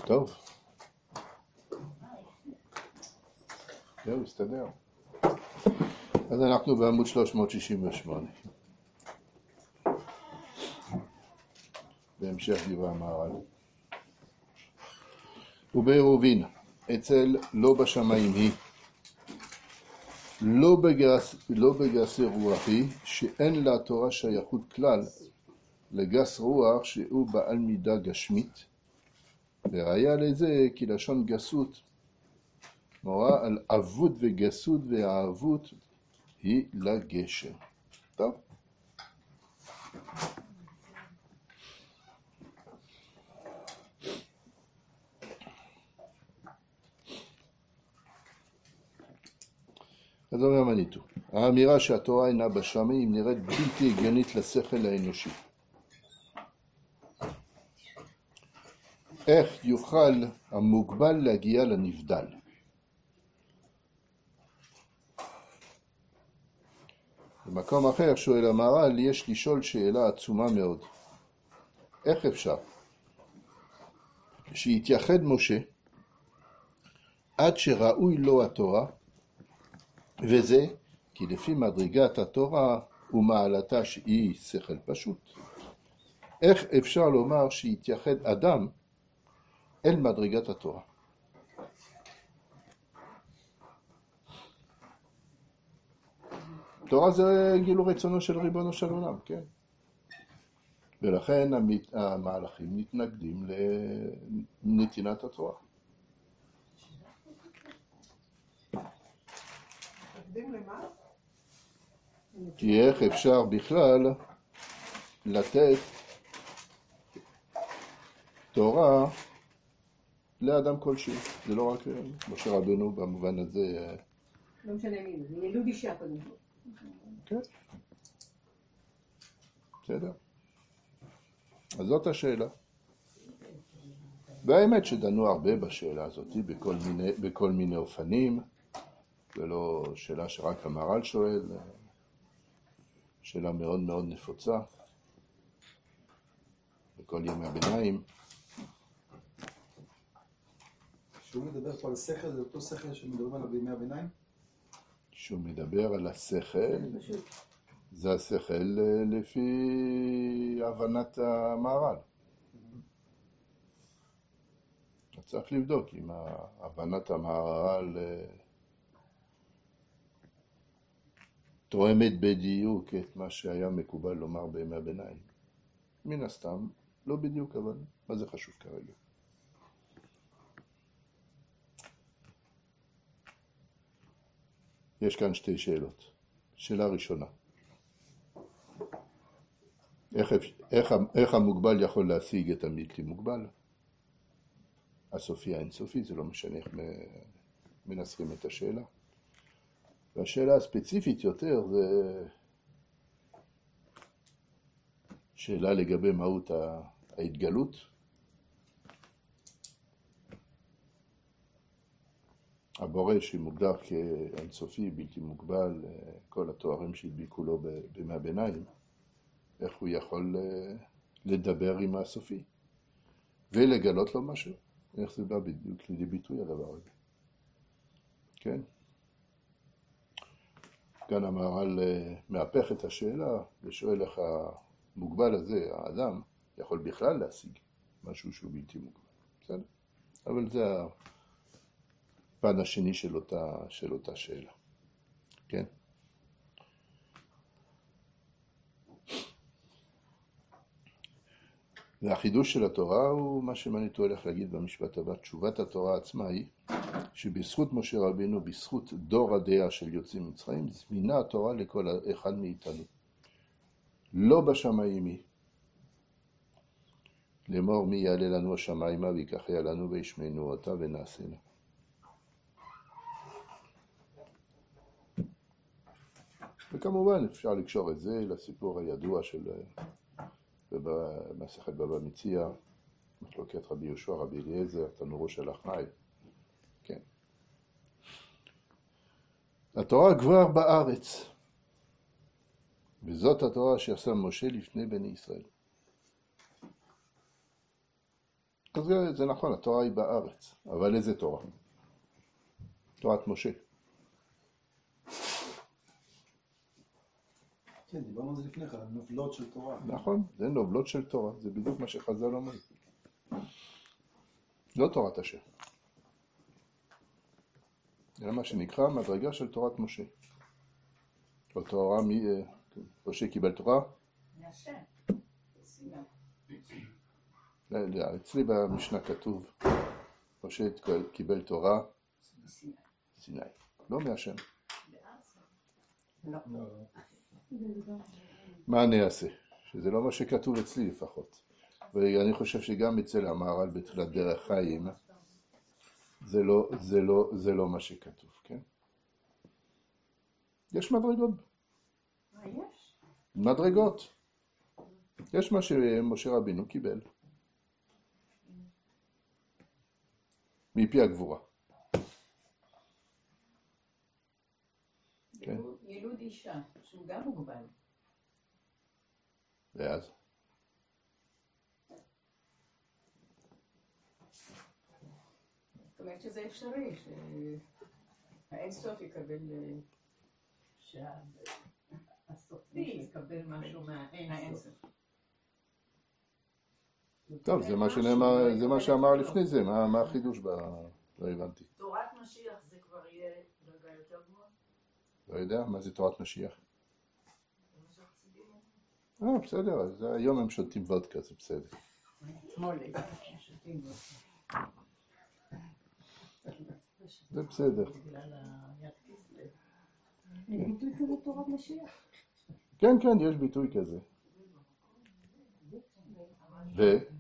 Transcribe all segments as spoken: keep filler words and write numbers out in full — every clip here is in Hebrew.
טוב. זהו, הסתדר. אז אנחנו בעמוד שלוש מאות שישים ושמונה. בהמשך דברי המהר"ל. ובעירובין, אצל לא בשמיים היא, לא, בגס, לא בגסי רוח היא, שאין לה תורה שייכות כלל לגס רוח שהוא בעל מידה גשמית, וראיה לזה כי לשון גסות מורה על אבות וגסות והאבות היא לגשר. טוב? אז אומר מניטו, האמירה שהתורה אינה בשמיים נראית בלתי הגיונית לשכל האנושי. איך יוכל המוגבל להגיע לנבדל? במקום אחר שואל המהר"ל, יש לשאול שאלה עצומה מאוד. איך אפשר שיתייחד משה עד שראוי לו התורה, וזה כי לפי מדרגת התורה ומעלתה שהיא שכל פשוט. איך אפשר לומר שיתייחד אדם אל מדרגת התורה? תורה זה גילוי רצונו של ריבונו של עולם, כן? ולכן המהלכים מתנגדים לנתינת התורה. מתנגדים למה? כי איך אפשר בכלל לתת תורה לאדם כלשהו? זה לא רק משה רבנו במובן הזה. לא משנה מי, זה ילוד אישה קודם. כן. בסדר. אז זאת השאלה. והאמת שדנו הרבה בשאלה הזאת, בכל מיני, בכל מיני אופנים. זה לא שאלה שרק המהר"ל שואל, שאלה מאוד מאוד נפוצה. בכל ימי הביניים. שהוא מדבר פה על השכל, זה אותו שכל שמדברים עליו בימי הביניים? שהוא מדבר על השכל, זה השכל לפי הבנת המהר"ל. צריך לבדוק אם הבנת המהר"ל תואמת בדיוק את מה שהיה מקובל לומר בימי הביניים. מן הסתם, לא בדיוק, אבל מה זה חשוב כרגע? יש כאן שתי שאלות. שאלה ראשונה. איך, איך, איך המוגבל יכול להשיג את הבלתי מוגבל? הסופי האינסופי, זה לא משנה איך מנסחים את השאלה. והשאלה הספציפית יותר זה שאלה לגבי מהות ההתגלות. הבורא שמוגדר כאינסופי, בלתי מוגבל, כל התוארים שהדביקו לו בימי הביניים, איך הוא יכול לדבר עם הסופי ולגלות לו משהו? איך זה בא בדיוק לידי ביטוי הדבר הזה? כן? כאן המהר"ל מהפך את השאלה ושואל איך המוגבל הזה, האדם, יכול בכלל להשיג משהו שהוא בלתי מוגבל. בסדר? אבל זה הפן השני של אותה, של אותה שאלה. כן? והחידוש של התורה הוא מה שמניטו הולך להגיד במשפט הבא. תשובת התורה עצמה היא שבזכות משה רבינו, בזכות דור הדעה של יוצאים מצרים, זמינה התורה לכל אחד מאיתנו. לא בשמיים היא. לאמור מי יעלה לנו השמיימה ויקחיה לנו וישמענו אותה ונעשינה. וכמובן אפשר לקשור את זה לסיפור הידוע של במסכת בבא מציעא, מחלוקת רבי יהושע רבי אליעזר, תנורו של אחאי. כן. התורה כבר בארץ, וזאת התורה שעשה משה לפני בני ישראל. אז זה, זה נכון, התורה היא בארץ, אבל איזה תורה? תורת משה. כן, דיברנו על זה לפני כן, על נובלות של תורה. נכון, זה נובלות של תורה, זה בדיוק מה שחז"ל אומרים. לא תורת השם. זה מה שנקרא מדרגה של תורת משה. או תורה, מי, משה קיבל תורה? מהשם. אצלי במשנה כתוב, משה קיבל תורה סיני, לא מהשם. מה אני אעשה? שזה לא מה שכתוב אצלי לפחות. ואני חושב שגם אצל המהר"ל בתחילת דרך חיים, זה לא, זה לא, זה לא מה שכתוב, כן? יש מדרגות. מה יש? מדרגות. יש מה שמשה רבינו קיבל. מפי הגבורה. כן. ילוד אישה, שהוא גם מוגבל. ואז? זאת אומרת שזה אפשרי, שהאינסוף יקבל, שהסופי יקבל משהו מהאינסוף. טוב, זה מה שנאמר, זה מה שאמר לפני זה, מה, מה החידוש ב... לא הבנתי. תורת משיח זה כבר יהיה דרגה יותר גבוהה? לא יודע, מה זה תורת משיח? זה מה שהחסידים אה, אומרים. בסדר, אז היום הם שותים וודקה, זה בסדר. אתמול שותים וודקה. זה בסדר. בגלל היד כיסלב. ביטוי כזה תורת משיח. כן, כן, יש ביטוי כזה. ו?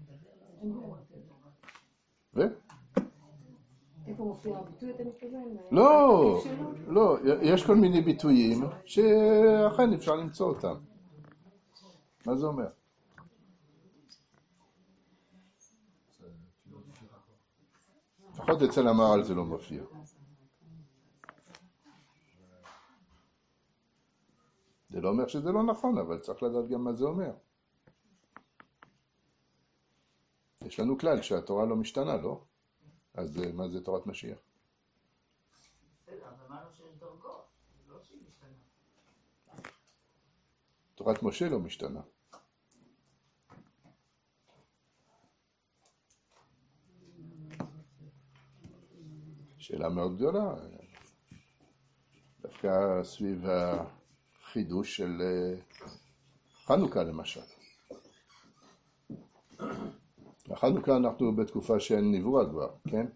ו? איפה מופיע הביטוי אתה מתכוון? לא, לא, יש כל מיני ביטויים שאכן אפשר למצוא אותם. מה זה אומר? לפחות אצל המהר"ל זה לא מופיע. זה לא אומר שזה לא נכון, אבל צריך לדעת גם מה זה אומר. יש לנו כלל שהתורה לא משתנה, לא? אז מה זה תורת משיח? בסדר, אז אמרנו שיש דרגות, זה לא שהיא משתנה. תורת משה לא משתנה. שאלה מאוד גדולה. דווקא סביב החידוש של חנוכה למשל. בחנוכה אנחנו בתקופה שאין נבואה כבר, כן?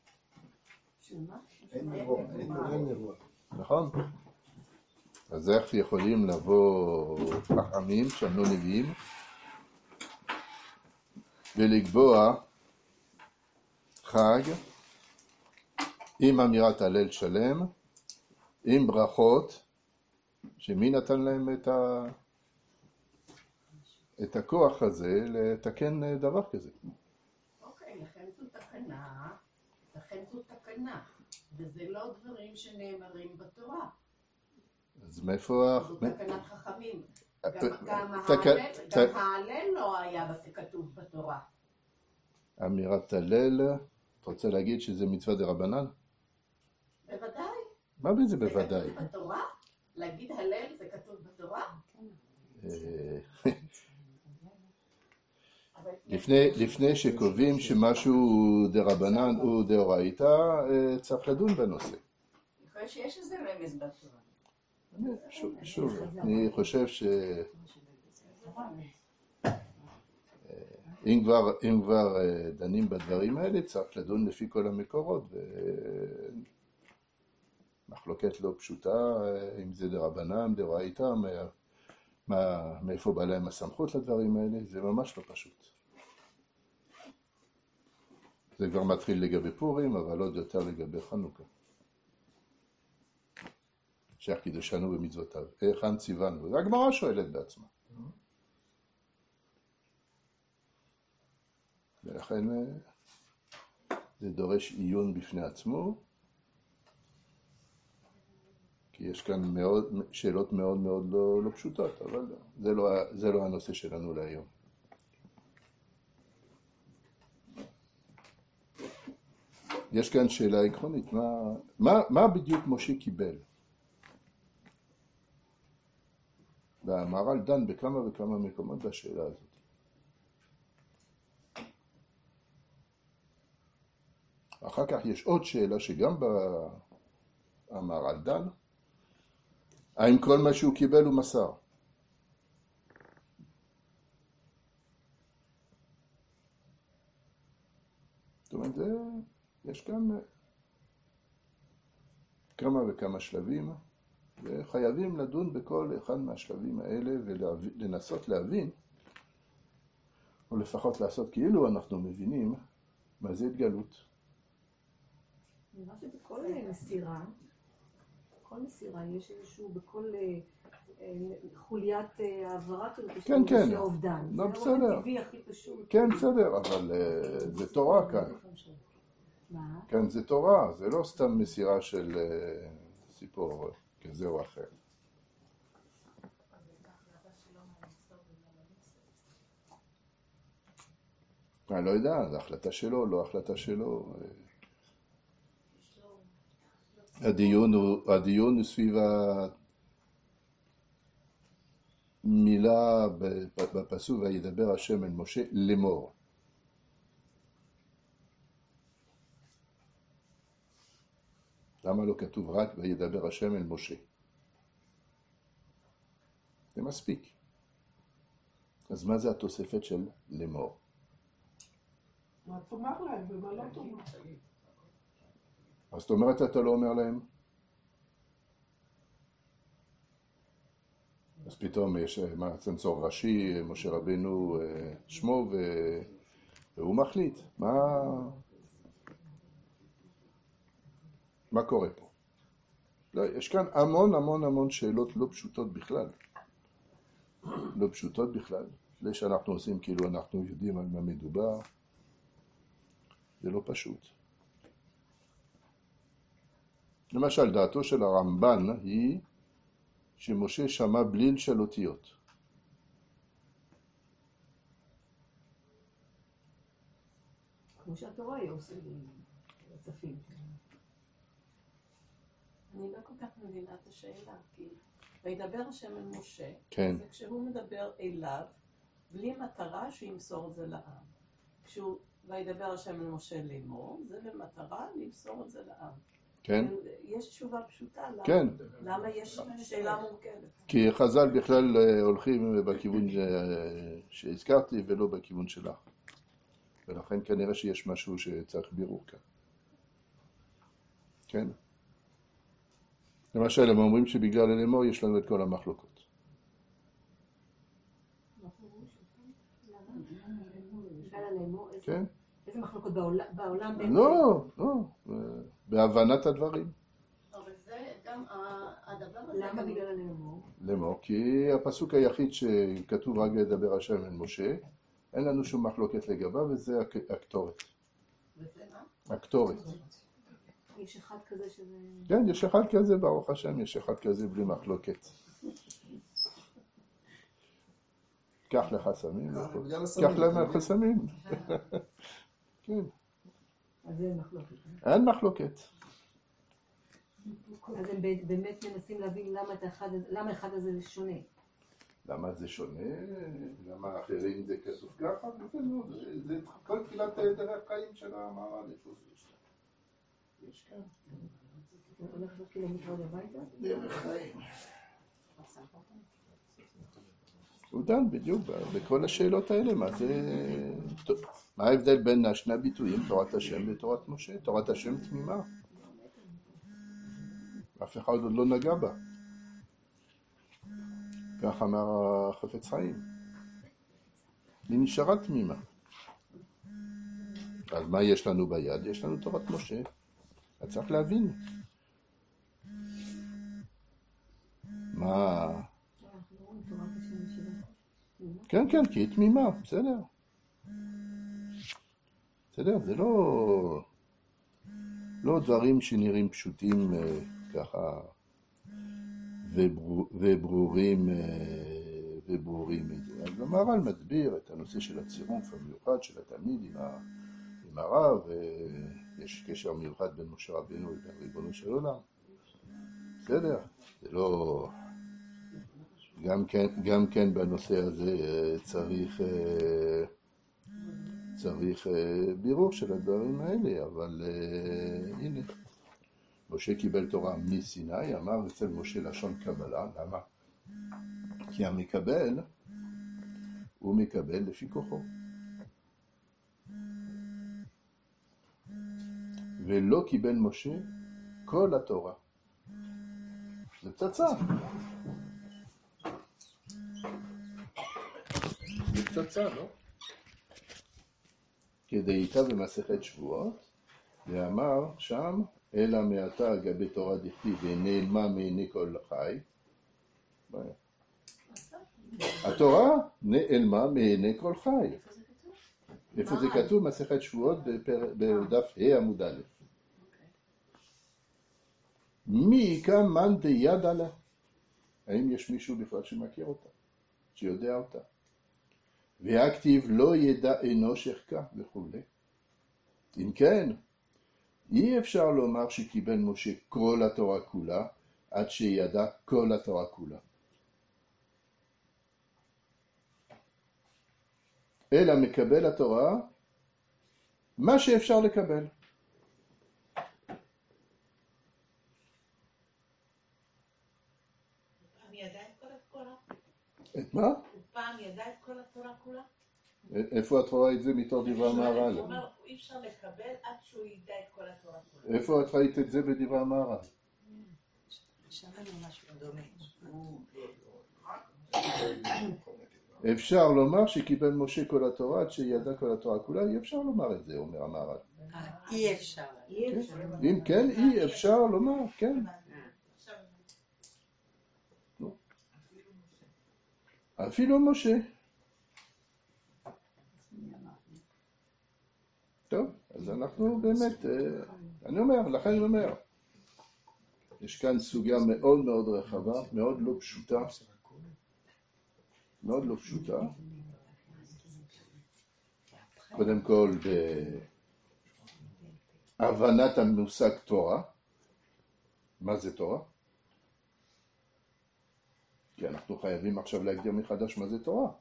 אין נבואה, אין נבואה. נכון? אז איך יכולים לבוא חכמים שהם לא נביאים ולקבוע חג עם אמירת הלל שלם, עם ברכות, שמי נתן להם את, ה... את הכוח הזה לתקן דבר כזה? אוקיי, לכן זו תקנה, לכן זו תקנה, וזה לא דברים שנאמרים בתורה. אז מאיפה... זו תקנת חכמים. אה, גם תק- ההלל- ת- גם ההלל לא היה כתוב בתורה. אמירת הלל, אתה רוצה להגיד שזה מצווה דרבנן? בוודאי. מה בזה זה בוודאי? כתוב בתורה? להגיד הלל זה כתוב בתורה? אה, אבל לפני, לפני שקובעים שמשהו הוא דרבנן או דאורייתא, אה, צריך לדון בנושא. יכול להיות שיש איזה רמז בתורה. שוב, שוב, אני חושב ש... אם כבר, אם כבר אה, דנים בדברים האלה, צריך לדון לפי כל המקורות, ומחלוקת לא פשוטה, אה, אם זה דרבנן, דאורייתא, מה, מה, מאיפה בא להם הסמכות לדברים האלה, זה ממש לא פשוט. זה כבר מתחיל לגבי פורים, אבל עוד יותר לגבי חנוכה. שייך קידשנו במצוותיו. היכן ציוונו? והגמרא שואלת בעצמה. ולכן זה דורש עיון בפני עצמו, כי יש כאן מאוד, שאלות מאוד מאוד לא, לא פשוטות, אבל זה לא, זה לא הנושא שלנו להיום. יש כאן שאלה עקרונית, מה, מה, מה בדיוק משה קיבל? והמהר"ל דן בכמה וכמה מקומות בשאלה הזאת. אחר כך יש עוד שאלה שגם במהר"ל דן, האם כל מה שהוא קיבל הוא מסר? זאת אומרת, זה, יש כאן כמה וכמה שלבים, וחייבים לדון בכל אחד מהשלבים האלה ולנסות להבין, או לפחות לעשות כאילו אנחנו מבינים מה זה התגלות. נראה שבכל מסירה, בכל מסירה יש איזשהו, בכל חוליית העברה כזאת, יש כן, כן. איזשהו אובדן. לא, זה בסדר. האופן טבעי הכי פשוט. כן, בסדר, אבל uh, זה תורה כאן. מה? כאן זה תורה, זה לא סתם מסירה של uh, סיפור כזה או אחר. אני לא יודע, זו החלטה שלו, לא החלטה שלו. הדיון הוא, הדיון הוא סביב המילה בפסוק וידבר השם אל משה לאמור. למה לא כתוב רק וידבר השם אל משה? זה מספיק. אז מה זה התוספת של לאמור? מה תאמר להם ומה לא תאמר? אז זאת אומרת, אתה לא אומר להם? אז פתאום יש מה, צנצור ראשי, משה רבנו שמו, ו... והוא מחליט. מה... מה קורה פה? לא, יש כאן המון המון המון שאלות לא פשוטות בכלל. לא פשוטות בכלל. זה שאנחנו עושים כאילו אנחנו יודעים על מה מדובר. זה לא פשוט. למשל, דעתו של הרמב"ן היא שמשה שמע בליל של אותיות. כמו שהתורה היא עושה רצפים. אני לא כל כך מבינה את השאלה, כי וידבר השם אל משה, כן. זה כשהוא מדבר אליו, בלי מטרה שימסור את זה לעם. כשהוא וידבר השם אל משה לאמור, זה במטרה למסור את זה לעם. כן. יש תשובה פשוטה, למה, כן. למה יש שאלה מורכבת? כי חז"ל בכלל הולכים בכיוון שהזכרתי ולא בכיוון שלך. ולכן כנראה שיש משהו שצריך בירור כאן. כן. למשל, הם אומרים שבגלל הלאמור יש לנו את כל המחלוקות. כן? איזה מחלוקות בעולם? לא, לא. בהבנת הדברים. אבל זה גם הדבר הזה... למה בגלל הלאמור? לאמור, כי הפסוק היחיד שכתוב רק לדבר השם אל משה, אין לנו שום מחלוקת לגביו, וזה הקטורת. וזה מה? הקטורת. יש אחד כזה שזה... כן, יש אחד כזה, ברוך השם, יש אחד כזה בלי מחלוקת. קח לך סמים, קח לך סמים. כן. אז אין מחלוקת. אין מחלוקת. אז הם באמת מנסים להבין למה אחד הזה שונה. למה זה שונה? למה אחרים זה כתוב ככה? זה כל תחילת דרך חיים של המהר"ל. יש כאן. הולך קילומטר הביתה? דרך חיים. הוא דן בדיוק בכל השאלות האלה, מה זה... מה ההבדל בין שני הביטויים, תורת השם ותורת משה? תורת השם תמימה. אף אחד עוד לא נגע בה. כך אמר החפץ חיים. היא נשארה תמימה. אז מה יש לנו ביד? יש לנו תורת משה. אתה צריך להבין. מה... כן, כן, כי היא תמימה, בסדר. בסדר, זה לא... לא דברים שנראים פשוטים ככה וברור, וברורים וברורים. אז המהר"ל מדביר את הנושא של הצירוף המיוחד של התלמיד עם, ה, בגמרא, ויש קשר מיוחד בין משה רבינו לבין ריבונו של עולם. בסדר, זה לא... גם כן, גם כן בנושא הזה צריך, צריך בירור של הדברים האלה, אבל הנה, משה קיבל תורה מסיני, אמר אצל משה לשון קבלה, למה? כי המקבל, הוא מקבל לפי כוחו. ולא קיבל משה כל התורה. זה פצצה. זה פצצה, לא? כדאיתה במסכת שבועות, ואמר שם, אלא מעתה אגבי תורה דכתיב ונעלמה מעיני כל חי. התורה נעלמה מעיני כל חי. איפה זה כתוב? מסכת שבועות בדף ה' עמוד א'. מי כאן מאן דיד עליה? האם יש מישהו בכלל שמכיר אותה? שיודע אותה? והכתיב לא ידע אנוש יחכה וכו'. אם כן, אי אפשר לומר שקיבל משה כל התורה כולה, עד שידע כל התורה כולה. אלא מקבל התורה, מה שאפשר לקבל. פעם ידע את כל התורה? את מה? פעם ידע את כל התורה כולה? איפה את רואה את זה מתור דברי המהר"ל? הוא אומר, אי אפשר לקבל עד שהוא ידע את כל התורה כולה. איפה את ראית את זה בדברי המהר"ל? שמענו משהו דומה. אפשר לומר שקיבל משה כל התורה עד שידע כל התורה כולה, אי אפשר לומר את זה, אומר המהר"ל. אי אפשר. אם כן, אי אפשר לומר, כן. אפילו משה. טוב, אז אנחנו באמת, אני אומר, לכן אני אומר, יש כאן סוגיה מאוד מאוד רחבה, מאוד לא פשוטה, מאוד לא פשוטה. קודם כל, בהבנת המושג תורה. מה זה תורה? כי אנחנו חייבים עכשיו להגדיר מחדש מה זה תורה.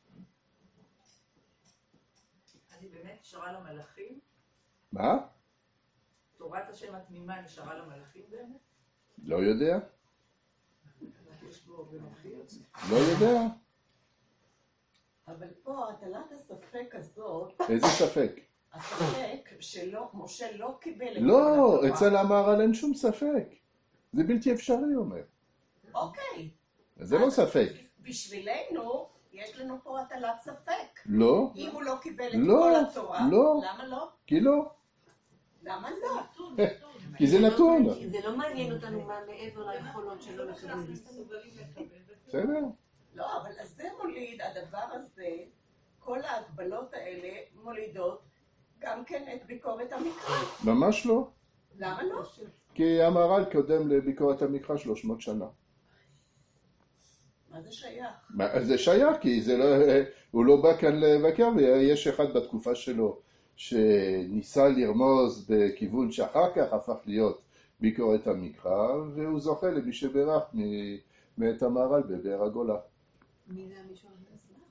אני באמת נשארה לו מלאכים? מה? תורת השם התמימה נשארה לו מלאכים באמת? לא יודע. יש בו במחיר? לא יודע. אבל פה הטלת הספק הזאת, איזה ספק? הספק שלא, משה לא קיבל את לא, כל התורה. אצל המהר"ל אין שום ספק. זה בלתי אפשרי, אומר. אוקיי. זה לא ספק. בשבילנו, יש לנו פה הטלת ספק. לא, אם הוא לא קיבל את לא, כל התורה, לא. למה לא? כי לא. למה לא? כי זה נתון. זה לא מעניין אותנו מה מעבר ליכולות שלו לקבל. בסדר? לא, אבל אז זה מוליד, הדבר הזה, כל ההגבלות האלה מולידות גם כן את ביקורת המקרא. ממש לא. למה לא? כי המהר"ל קודם לביקורת המקרא שלוש מאות שנה. מה זה שייך? מה, זה שייך, כי זה לא, הוא לא בא כאן לבקר, ויש אחד בתקופה שלו שניסה לרמוז בכיוון שאחר כך הפך להיות ביקורת המקרא, והוא זוכה למי שברך מאת המהר"ל בבאר הגולה. מי זה המישהו הזה?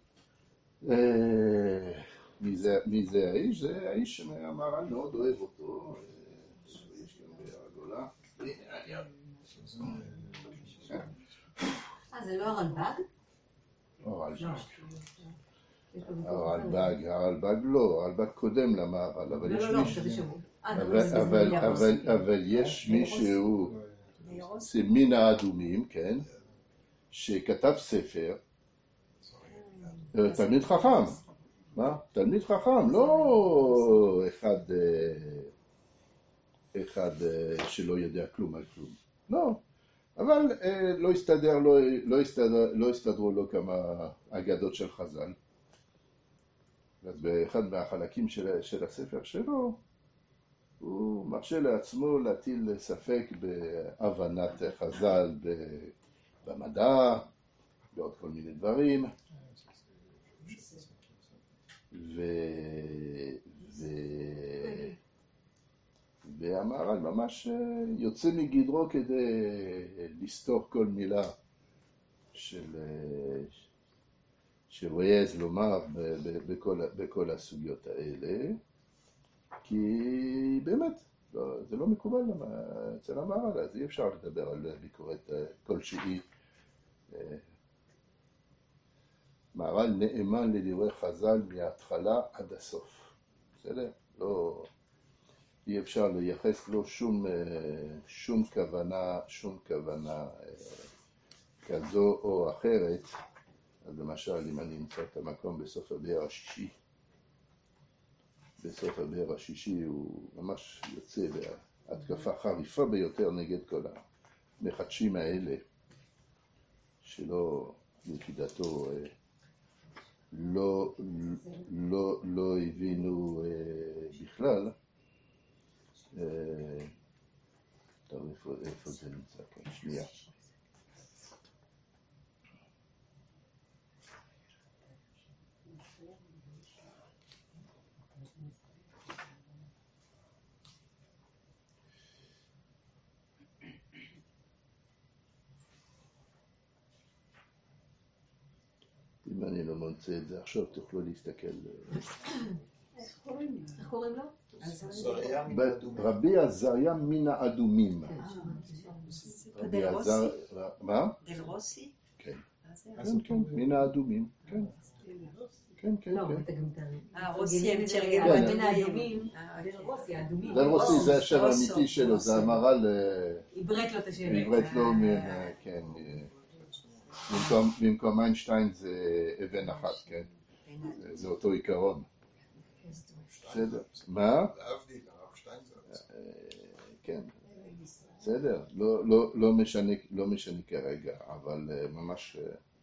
מי זה, מי זה האיש? זה האיש שהמהר"ל מאוד אוהב אותו. יש גם באר הגולה. אה, זה לא הרלב"ג? הרלב"ג. הרלב"ג, הרלב"ג לא, הרלב"ג קודם למהר"ל, אבל יש מישהו, אבל יש מישהו, זה מן האדומים, כן, שכתב ספר, תלמיד חכם, מה? תלמיד חכם, לא אחד, אחד שלא יודע כלום על כלום, לא. אבל אה, לא הסתדר, לא, לא, הסתדר, לא הסתדרו לו כמה אגדות של חז"ל. אז באחד מהחלקים של, של הספר שלו, הוא מרשה לעצמו להטיל ספק בהבנת חז"ל במדע, ועוד כל מיני דברים. ו... ו... והמהר"ל ממש יוצא מגדרו כדי לסתור כל מילה של, שהוא העז לומר בכל, בכל הסוגיות האלה, כי באמת, לא, זה לא מקובל אצל המהר"ל, אז אי אפשר לדבר על ביקורת כלשהי. מהר"ל נאמן לדברי חז"ל מההתחלה עד הסוף. בסדר? לא, אי אפשר לייחס לו שום, שום כוונה, שום כוונה כזו או אחרת. אז למשל, אם אני אמצא את המקום בסוף הבאר השישי, בסוף הבאר השישי הוא ממש יוצא בהתקפה חריפה ביותר נגד כל המחדשים האלה, שלא, לפי דעתו, לא, לא, לא הבינו בכלל. טוב, איפה, איפה זה נמצא כאן? שנייה. אם אני לא מוצא את זה עכשיו, תוכלו להסתכל. איך קוראים לו? רבי עזריה מן האדומים. רבי עזר... מה? דל רוסי? כן. כן, כן, מן האדומים. כן. כן, כן, לא, כן. אתה גם תאמין. אה, רוסי הם צ'רגל כן. מן האדומים. דל רוסי, האדומים. דל רוסי זה השם האמיתי שלו, זה המהר"ל... עברית לו את השם. עברית לו, כן. במקום איינשטיין זה אבן אחת, כן? זה אותו עיקרון. בסדר. מה? להבדיל, הרב שטיינזרץ. כן. בסדר. לא משנה כרגע, אבל ממש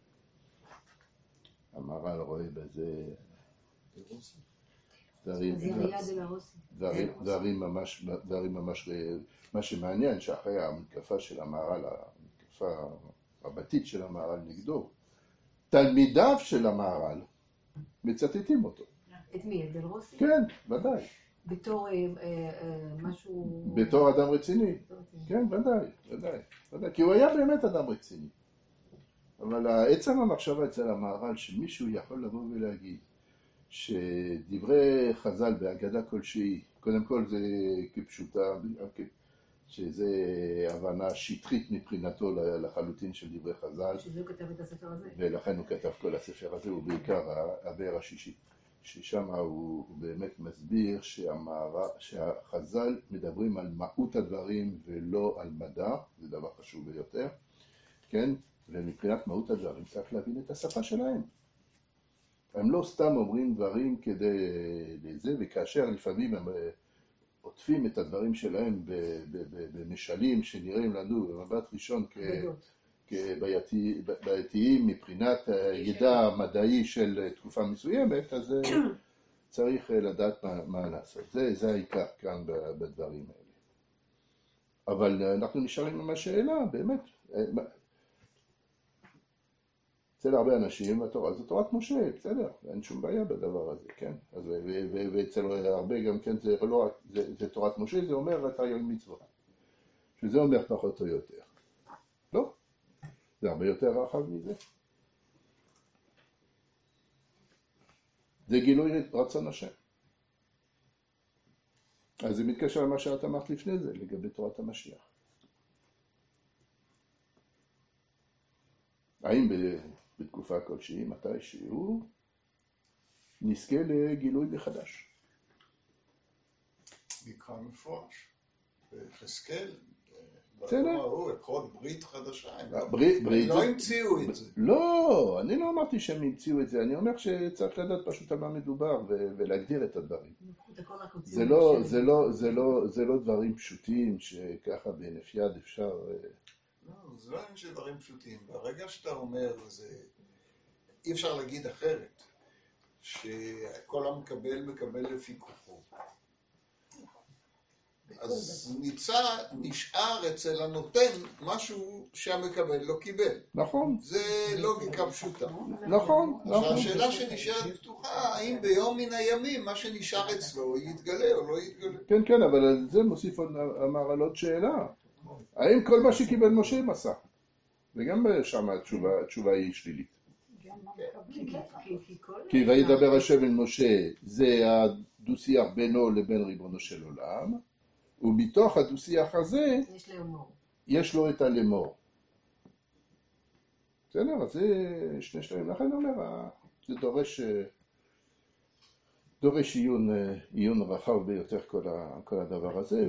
המהר"ל רואה בזה דברים ממש, דברים ממש, מה שמעניין שאחרי המתקפה של המהר"ל, המתקפה רבתית של המהר"ל נגדו, תלמידיו של המהר"ל מצטטים אותו. את מי? את דל רוסי? כן, ודאי. בתור משהו... בתור אדם רציני. כן, ודאי, ודאי, ודאי. כי הוא היה באמת אדם רציני. אבל עצם המחשבה אצל המהר"ל שמישהו יכול לבוא ולהגיד שדברי חז"ל בהגדה כלשהי, קודם כל זה כפשוטה, שזה הבנה שטחית מבחינתו לחלוטין של דברי חז"ל. שזה הוא כתב את הספר הזה. ולכן הוא כתב כל הספר הזה, הוא בעיקר הבאר השישי. ששם הוא באמת מסביר שהמערה, שהחז"ל מדברים על מהות הדברים ולא על מדע, זה דבר חשוב ביותר, כן? ומבחינת מהות הדברים צריך להבין את השפה שלהם. הם לא סתם אומרים דברים כדי לזה, וכאשר לפעמים הם עוטפים את הדברים שלהם במשלים שנראים לנו במבט ראשון כבעייתיים מבחינת הידע המדעי של תקופה מסוימת, אז צריך לדעת מה, מה לעשות. זה, זה העיקר כאן בדברים האלה. אבל אנחנו נשארים עם השאלה, באמת. אצל הרבה אנשים התורה זו תורת משה, בסדר, אין שום בעיה בדבר הזה, כן? אז, ואצל הרבה גם כן זה לא רק, זה, זה תורת משה, זה אומר תרי"ג מצוות. שזה אומר פחות או יותר. לא, זה הרבה יותר רחב מזה. זה גילוי רצון השם. אז זה מתקשר למה שאת אמרת לפני זה, לגבי תורת המשיח. האם בתקופה כלשהי, מתי שהוא, נזכה לגילוי מחדש? נקרא מפורש. בחזקאל, בסדר. בתורה הוא, הכל ברית חדשה. ברית, ברית. לא המציאו את זה. לא, אני לא אמרתי שהם המציאו את זה, אני אומר שצריך לדעת פשוט על מה מדובר ולהגדיר את הדברים. זה לא, זה לא, זה לא, זה לא דברים פשוטים שככה בהינף יד אפשר... לא, זה לא עניין של דברים פשוטים. ברגע שאתה אומר, זה... אי אפשר להגיד אחרת, שכל המקבל מקבל לפי כוחו. אז נמצא, נשאר אצל הנותן משהו שהמקבל לא קיבל. נכון, זה לוגיקה פשוטה. נכון, אז נכון. השאלה שנשארת פתוחה, האם ביום מן הימים מה שנשאר אצלו יתגלה או לא יתגלה. כן, כן, אבל על זה מוסיף עוד- אמר על עוד שאלה. האם כל מה שקיבל משה מסע? וגם שם התשובה, התשובה היא שלילית. כי וידבר השם אל משה, זה הדו-שיח בינו לבין ריבונו של עולם, ומתוך הדו-שיח הזה יש לאמור. יש לו את הלמור. בסדר, אז זה שני שלבים. לכן אני אומר, זה דורש, דורש עיון, עיון רחב ביותר כל, ה, כל הדבר הזה,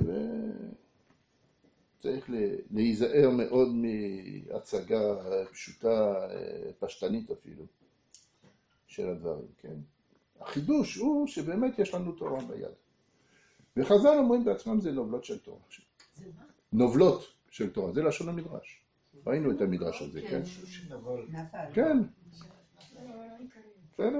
וצריך להיזהר מאוד מהצגה פשוטה, פשטנית אפילו, של הדברים, כן? החידוש הוא שבאמת יש לנו תורה ביד. וחז"ל אומרים בעצמם זה נובלות של תורה. זה מה? נובלות של תורה, זה לשון המדרש. ראינו את המדרש הזה, כן? אבל כן. בסדר.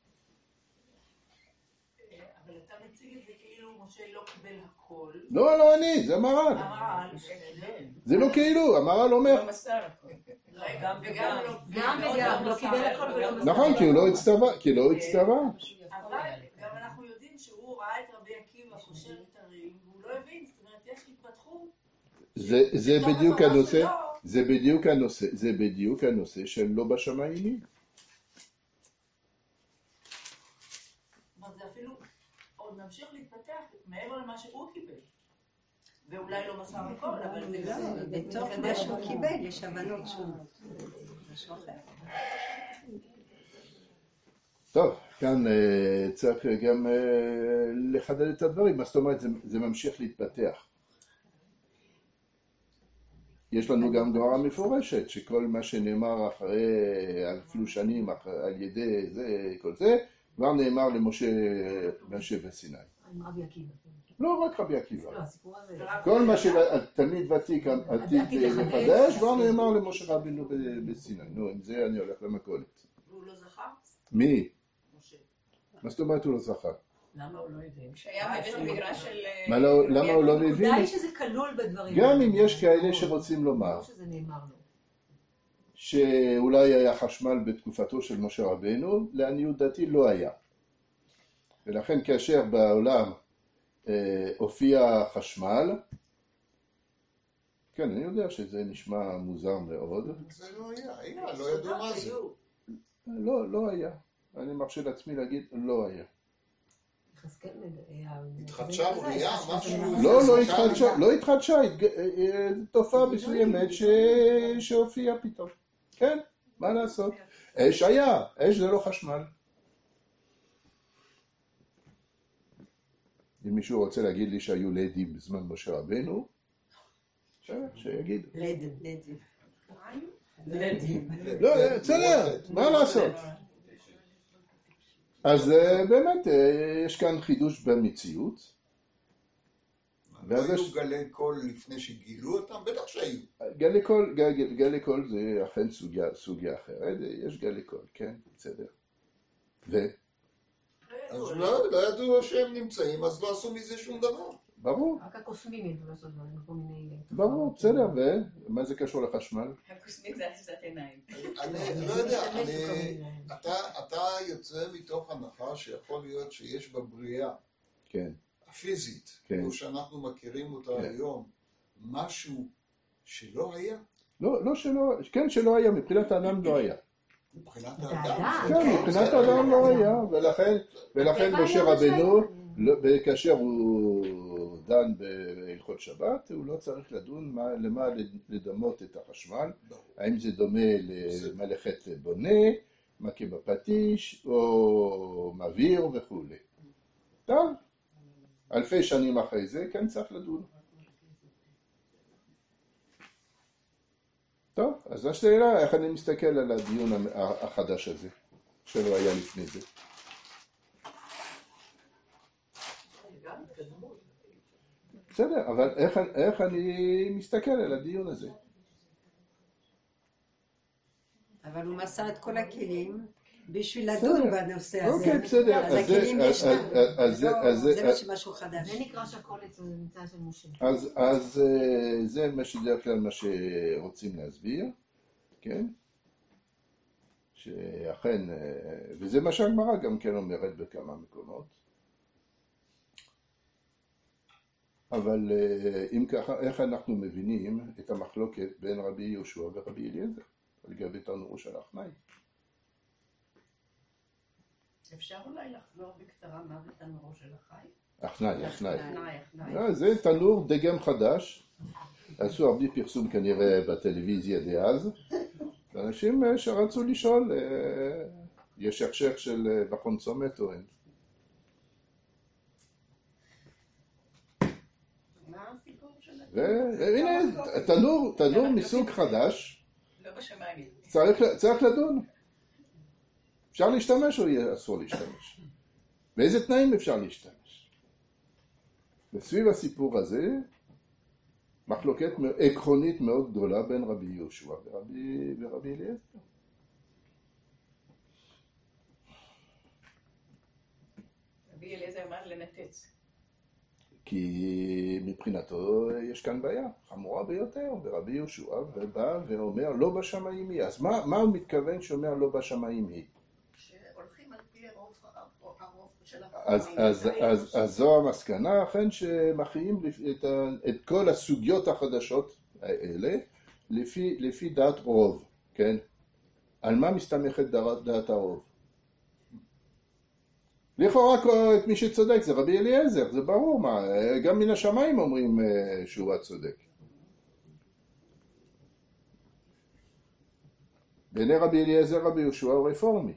אבל אתה מציג את זה כאילו משה לא קיבל הכל. לא, לא אני, זה המהר"ל. המהר"ל, זה לא כאילו, המהר"ל אומר. רגע, וגם לא... גם וגם, לא קיבל הכל ולא מסר. נכון, כי הוא לא הצטווה, כי לא הצטווה. אבל גם אנחנו יודעים שהוא ראה את רבי עקיבא קושר כתרים, והוא לא הבין, זאת אומרת, יש התפתחות. זה, זה בתוך בדיוק התורה הנושא, שלו. זה בדיוק הנושא, זה בדיוק הנושא של לא בשמיים. זאת אומרת, זה אפילו עוד ממשיך להתפתח מעבר למה שהוא קיבל. ואולי לא מסר הכל, אבל זה גם... בתוך מה שהוא קיבל יש הבנות שונות. משהו אחר. טוב, כאן אה, צריך גם אה, לחדד את הדברים, מה זאת אומרת, זה, זה ממשיך להתפתח. יש לנו גם גמרא מפורשת, שכל מה שנאמר אחרי, אפילו שנים, אחרי, על ידי זה, כל זה, כבר נאמר למשה, משה בסיני. עם רבי עקיבא. לא רק רבי עקיבא. לא, הסיפור הזה. כל מה שתלמיד ותיק עתיד לחדש, כבר נאמר למשה רבינו בסיני. נו, עם זה אני הולך למכולת. והוא לא זכה? מי? משה. מה זאת אומרת הוא לא זכה? למה הוא לא הבין? שהיה בבית המדרש של... מה לא- למה הוא לא מבין? הנקודה היא שזה כלול בדברים. גם אם יש כאלה שרוצים לומר כמו שזה נאמר לו. שאולי היה חשמל בתקופתו של משה רבנו, לעניות דעתי לא היה. ולכן כאשר בעולם אה, הופיע חשמל, כן, אני יודע שזה נשמע מוזר מאוד, זה לא היה, היה, לא ידעו מה זה. לא, לא היה. אני מרשה לעצמי להגיד, לא היה. יחזקאל היה... התחדשה בריאה, משהו... לא, לא התחדשה, לא התחדשה, התג- אה, אה, תופעה מסוימת ש- שהופיעה פתאום. כן, מה לעשות? אש היה, אש זה לא חשמל. אם מישהו רוצה להגיד לי שהיו לדים בזמן משה רבנו, בסדר, שיגיד. לדים, לדים. לדים. לא, בסדר, מה לעשות? אז אה, באמת, אה, יש כאן חידוש במציאות. לא ואז היו יש- גלי קול לפני שגילו אותם? בטח שהיו. גלי קול, גל- גלי קול זה אכן סוגיה, סוגיה אחרת, יש גלי קול, כן, בסדר. ו? אז לא, לא ידעו שהם נמצאים, אז לא עשו מזה שום דבר. ברור, רק הקוסמים ידעו לעשות דברים, כל מיני... ברור, בסדר, ומה זה קשור לחשמל? הקוסמית זה אחיזת עיניים. אני לא יודע, להשתמש בכל אני... מיני- אתה, אתה יוצא מתוך הנחה שיכול להיות שיש בבריאה כן, הפיזית, כן. כמו שאנחנו מכירים אותה כן. היום, משהו שלא היה לא, לא שלא, כן שלא היה, מבחינת האדם לא היה. מבחינת את האדם. האדם. זה- כן, מבחינת זה- האדם לא היה, ולכן, ולכן הטבע משה היה מה רבנו, שהיה. לא- כאשר הוא דן בהלכות שבת, הוא לא צריך לדון מה- למה לדמות את החשמל, ברור. האם זה דומה למלאכת בונה, מכה בפטיש, או מביר וכו'. טוב, אלפי שנים אחרי זה, כן צריך לדון. טוב, אז השאלה, איך אני מסתכל על הדיון המ- החדש הזה, שלא היה לפני זה. גם התקדמות. בסדר, אבל איך, איך אני מסתכל על הדיון הזה? אבל הוא מסר את כל הכלים בשביל לדון בנושא הזה. אוקיי, בסדר. אז אז זה- הכלים אז- ישנם. אז- אז זה- אז זה- זה משהו- משהו חדש. זה נקרא שהקולץ זה נמצא של משה. אז, אז אה, זה מה שבדרך כלל מה שרוצים להסביר, כן? שאכן, אה, וזה מה שהגמרא גם כן אומרת בכמה מקומות. אבל אה, אם ככה, איך אנחנו מבינים את המחלוקת בין רבי יהושע ורבי אליעזר לגבי תנורו של החנאי? אפשר אולי לחזור בקצרה מה זה תנורו של החי? החנאי, החנאי. החנאי, החנאי. אה, זה תנור דגם חדש, עשו הרבה פרסום כנראה בטלוויזיה דאז, ואנשים אה, שרצו לשאול, אה, יש הכשר של אה, בחון צומת או אין. מה הסיפור של זה? והנה, תנור, תנור מסוג חדש, לא בשמיים. צריך, צריך לדון. אפשר להשתמש או יהיה אסור להשתמש? באיזה תנאים אפשר להשתמש? וסביב הסיפור הזה, מחלוקת עקרונית מאוד גדולה בין רבי יהושע ורבי, ורבי אליעזר. רבי אליעזר אמר לנתץ. כי מבחינתו יש כאן בעיה חמורה ביותר, ורבי יהושע בא ואומר לא בשמיים היא. אז מה, מה הוא מתכוון שאומר לא בשמיים היא? שהולכים על פי הרוב הרוב של אז, אז, אז, אז זו המסקנה, אכן שמכריעים את, ה- את כל הסוגיות החדשות האלה לפי, לפי דעת רוב, כן? על מה מסתמכת דעת, דעת הרוב? לכאורה את מי שצודק זה רבי אליעזר, זה ברור מה, גם מן השמיים אומרים אה, שהוא הצודק. בעיני רבי אליעזר רבי יהושע הוא רפורמי.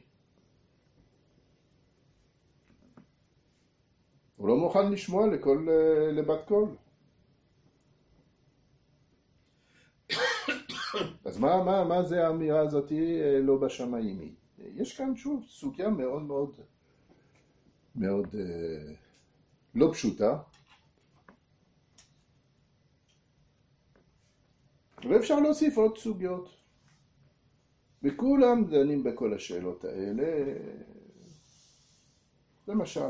הוא לא מוכן לשמוע לכל, אה, לבת קול. אז מה, מה, מה זה האמירה הזאת אה, לא בשמיים היא? יש כאן שוב סוגיה מאוד מאוד מאוד אה, לא פשוטה, ואפשר להוסיף עוד סוגיות, וכולם דנים בכל השאלות האלה. למשל,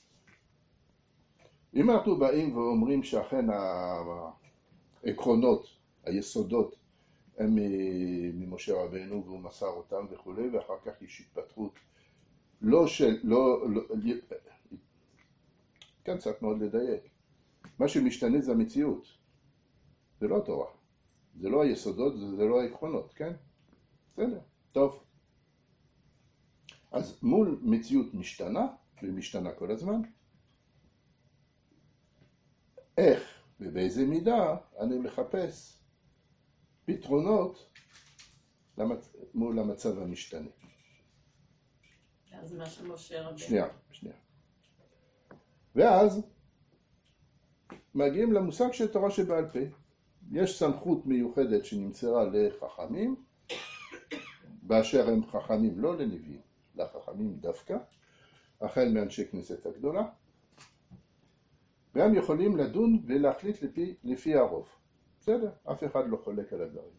אם אנחנו באים ואומרים שאכן העקרונות, היסודות, הם ממשה רבנו והוא מסר אותם וכו', ואחר כך יש התפתחות לא של, לא, לא, כאן צריך מאוד לדייק. מה שמשתנה זה המציאות. זה לא התורה. זה לא היסודות, זה, זה לא העקרונות, כן? בסדר, טוב. אז מול מציאות משתנה, ומשתנה כל הזמן, איך ובאיזה מידה אני מחפש פתרונות למצ... מול המצב המשתנה. אז מה שמשה רבנו. שנייה, שנייה. ואז מגיעים למושג של תורה שבעל פה. יש סמכות מיוחדת שנמסרה לחכמים, באשר הם חכמים לא לנביאים, לחכמים דווקא, החל מאנשי כנסת הגדולה, והם יכולים לדון ולהחליט לפי, לפי הרוב. בסדר? אף אחד לא חולק על הדברים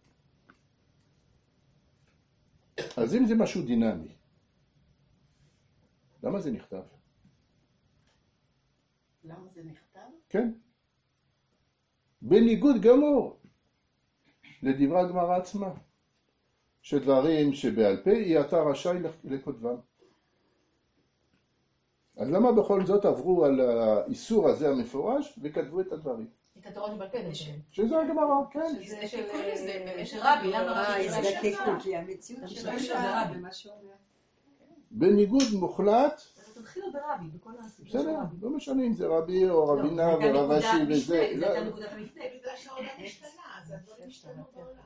האלה. אז אם זה משהו דינמי, למה זה נכתב? למה זה נכתב? כן. בניגוד גמור לדברי הגמרא עצמה, שדברים שבעל פה היא אתה רשאי לכותבם. אז למה בכל זאת עברו על האיסור הזה המפורש וכתבו את הדברים? את התורה שבעל פה. שזה הגמרא, כן. שזה של של רבי, למה אה, רבי? הזדקקות לי, המציאות זה השתנתה. רבי. מה שאומר. בניגוד מוחלט, אז תתחילו ברבי, בכל הסיפור של בסדר, רבי. לא משנה אם זה רבי או רבינה ורב אשי וזה. זה הייתה לא. נקודת המפנה. בגלל שהעולם השתנה, אז הדברים השתנו בעולם.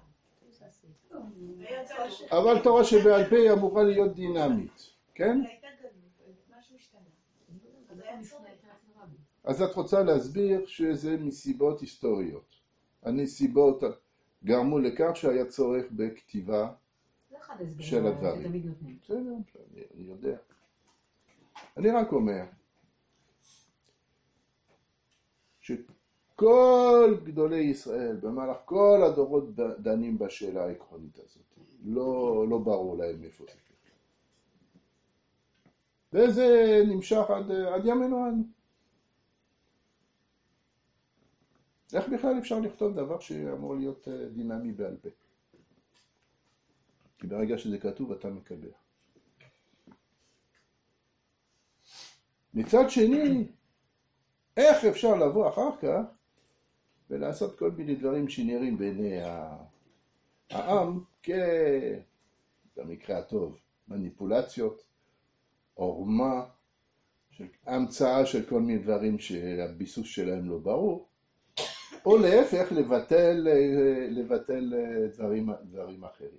אבל תורה שבעל פה היא אמורה להיות דינמית, כן? הייתה גלות, משהו השתנה. אז היה צורך. אז את רוצה להסביר שזה מסיבות היסטוריות. הנסיבות גרמו לכך שהיה צורך בכתיבה זה אחד ההסברים של הדברים. שתמיד נותנים. בסדר, אני, אני יודע. אני רק אומר שכל גדולי ישראל במהלך כל הדורות דנים בשאלה העקרונית הזאת. לא, לא ברור להם איפה זה. וזה נמשך עד, עד ימינו אנו. איך בכלל אפשר לכתוב דבר שאמור להיות דינמי בעל פה? כי ברגע שזה כתוב אתה מקבל. מצד שני, איך אפשר לבוא אחר כך ולעשות כל מיני דברים שנראים בעיני העם כבמקרה הטוב מניפולציות, עורמה, של המצאה של כל מיני דברים שהביסוס שלהם לא ברור, או להפך לבטל, לבטל דברים, דברים אחרים.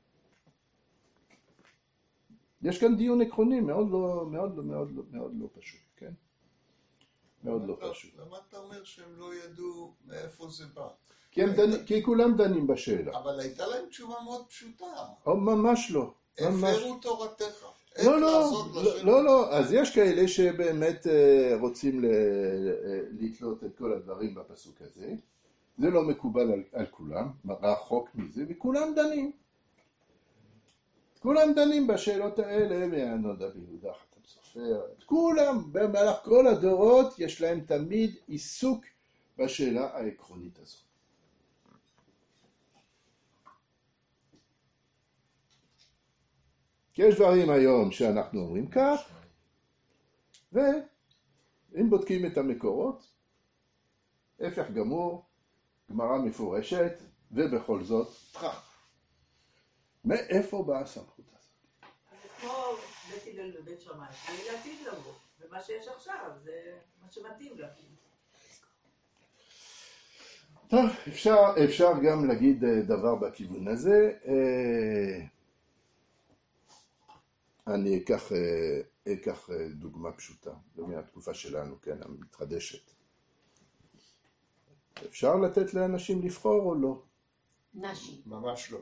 יש כאן דיון עקרוני מאוד לא, מאוד לא, מאוד לא, מאוד לא פשוט, כן? מאוד לא פשוט. למה אתה אומר שהם לא ידעו מאיפה זה בא? כי, דנ... כי כולם דנים בשאלה. אבל הייתה להם תשובה מאוד פשוטה. או ממש לא. הפרו תורתך. לא, לא, לא, לא, לא, אז יש כאלה שבאמת רוצים לתלות את כל הדברים בפסוק הזה. זה לא מקובל על, על כולם, רחוק מזה, וכולם דנים. כולם דנים בשאלות האלה, והנודע ביהודה חתם סופר, כולם, במהלך כל הדורות, יש להם תמיד עיסוק בשאלה העקרונית הזאת. כי יש דברים היום שאנחנו אומרים כך, ואם בודקים את המקורות, הפך גמור, גמרא מפורשת, ובכל זאת, טרח. מאיפה באה הסמכות הזאת? זה כמו בית הלל ובית שמאי, זה לעתיד לבוא, ומה שיש עכשיו זה מה שמתאים לה. טוב, אפשר, אפשר גם להגיד דבר בכיוון הזה. אני אקח, אקח דוגמה פשוטה, זה מהתקופה שלנו, כן, המתחדשת. אפשר לתת לאנשים לבחור או לא? נשי. ממש לא.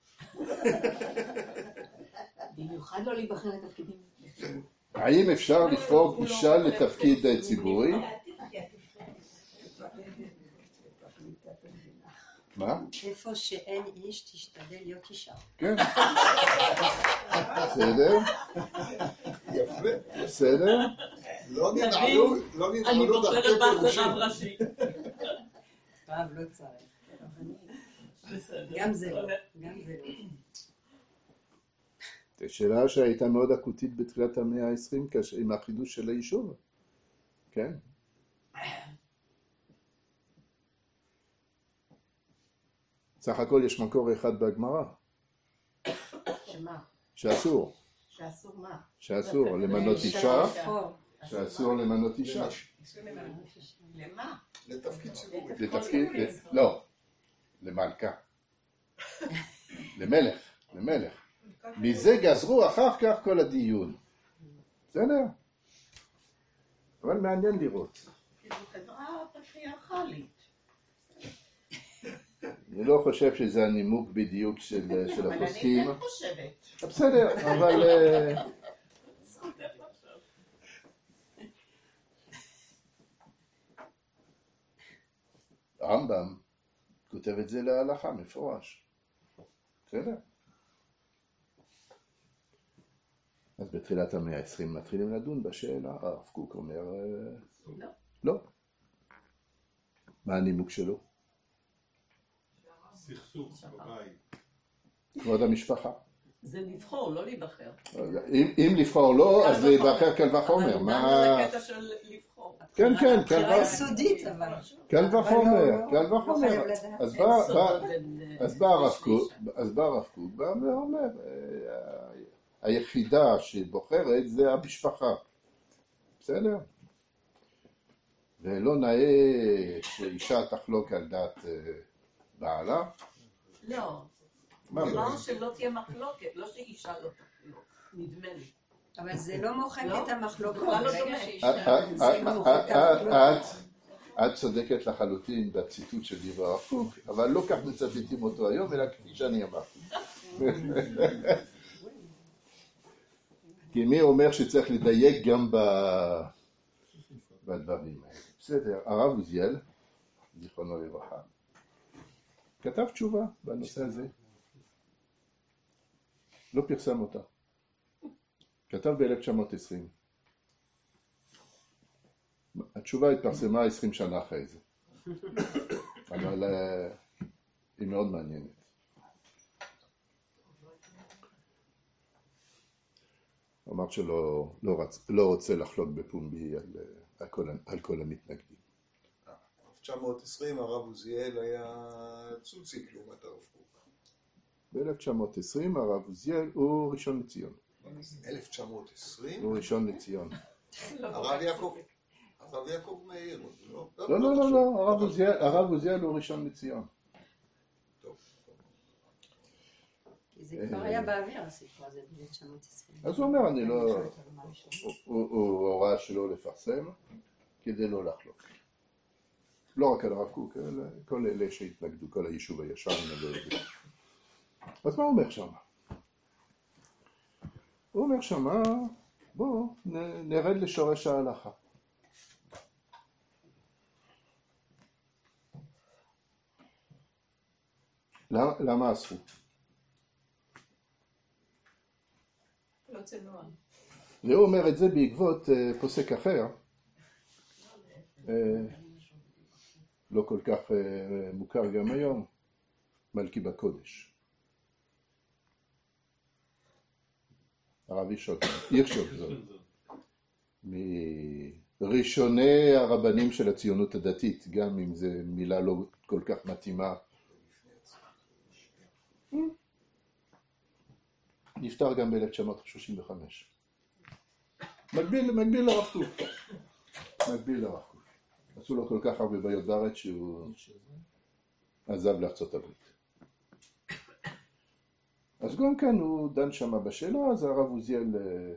במיוחד לא להיבחר לתפקידים. האם אפשר לבחור אישה לתפקיד ציבורי? מה? איפה שאין איש תשתדל להיות אישה. כן. בסדר? יפה. בסדר? לא ננעלו, לא אני ננעלו בוחרת דרכי בת פירושים. לרב ראשי. רב לא צריך. גם זה לא. גם זה לא. זו שאלה שהייתה מאוד אקוטית בתחילת המאה ה-עשרים עם החידוש של היישוב. כן? סך הכל יש מקור אחד בגמרא. שמה? שאסור. שאסור מה? שאסור למנות אישה. שאסור למנות אישה. למה? לתפקיד ציבורי. לתפקיד, לא. למלכה. למלך. למלך. מזה גזרו אחר כך כל הדיון. בסדר? אבל מעניין לראות. כאילו חברה פטריארכלית. אני לא חושב שזה הנימוק בדיוק של, של הפוסקים. אבל אני כן חושבת. בסדר, אבל... הרמב"ם כותב את זה להלכה מפורש. בסדר? אז בתחילת המאה ה-עשרים מתחילים לדון בשאלה, הרב קוק אומר... לא. לא. מה הנימוק שלו? סכסוך בבית. כבוד המשפחה. זה לבחור, לא להיבחר. אם, אם לבחור לא, אז להיבחר קל וחומר. אבל מה... גם לקטע של לבחור. כן, כן, קל בחירה וחומר. יסודית אבל. קל וחומר, קל לא וחומר. חייב לדעת. אז אין בא, סוד בא, בין, אה, אז בא הרב איש קוק, לאישה. אז בא הרב קוק, בא ואומר, אה, היחידה שבוחרת זה המשפחה. בסדר? ולא נאה שאישה תחלוק על דעת אה, בעלה. לא. מה לא? אמרנו שלא תהיה מחלוקת, לא שאישה לא תחלוק. נדמה לי. אבל זה לא מוחק לא? את המחלוקות. בכלל לא ברגע דומה. שאישה- את- את- זה לא מוחק את המחלוקות. את- את צודקת לחלוטין בציטוט של דברי הרב קוק, אבל לא כך מצטטים אותו היום, אלא כפי שאני אמרתי. כי מי אומר שצריך לדייק גם ב- בדברים האלה. בסדר, הרב עוזיאל, זיכרונו לברכה, כתב תשובה בנושא הזה. לא פרסם אותה. כתב ב-אלף תשע מאות עשרים. התשובה התפרסמה עשרים שנה אחרי זה. אבל אה, היא מאוד מעניינת. הוא אמר שלא לא רצ, לא רוצה לחלוק בפומבי על, על, כל, על כל המתנגדים. אלף תשע מאות עשרים הרב עוזיאל היה צוציק לעומת הרב קוק. ב-אלף תשע מאות עשרים הרב עוזיאל הוא ראשון לציון. אלף תשע מאות עשרים? הוא ראשון לציון. הרב יעקב, הרב יעקב מאיר. לא, לא, לא, לא, הרב עוזיאל, הרב עוזיאל הוא ראשון לציון. זה כבר היה באוויר הסיפור הזה ב-אלף תשע מאות עשרים. אז הוא אומר, אני לא... הוא הוראה שלא לפרסם כדי לא לחלוק. לא רק על הרב קוק, אלא כל אלה שהתנגדו, כל היישוב הישר נגדו. אז מה הוא אומר שם? הוא אומר שם, בואו נרד לשורש ההלכה. למה, למה אספו? לא צנוע. והוא אומר את זה בעקבות uh, פוסק אחר, uh, לא כל כך uh, מוכר גם היום, מלכי בקודש. הרב הירשוק זאת, מראשוני הרבנים של הציונות הדתית, גם אם זו מילה לא כל כך מתאימה. נפטר גם ב-אלף תשע מאות שלושים וחמש. מקביל, מקביל לרב קוק. מקביל לרב קוק. עשו לו כל כך הרבה בעיות בארץ שהוא עזב לארצות הברית. אז גם כאן הוא דן שמה בשאלה, אז הרב עוזיאל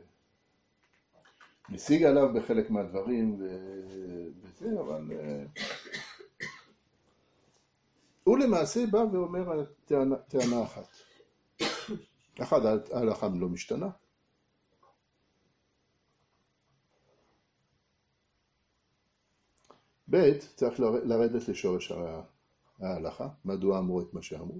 משיג עליו בחלק מהדברים וזה, אבל הוא למעשה בא ואומר טענה, טענה אחת. אחד, ההלכה לא משתנה. ב' צריך לרדת לשורש ההלכה. מדוע אמרו את מה שאמרו?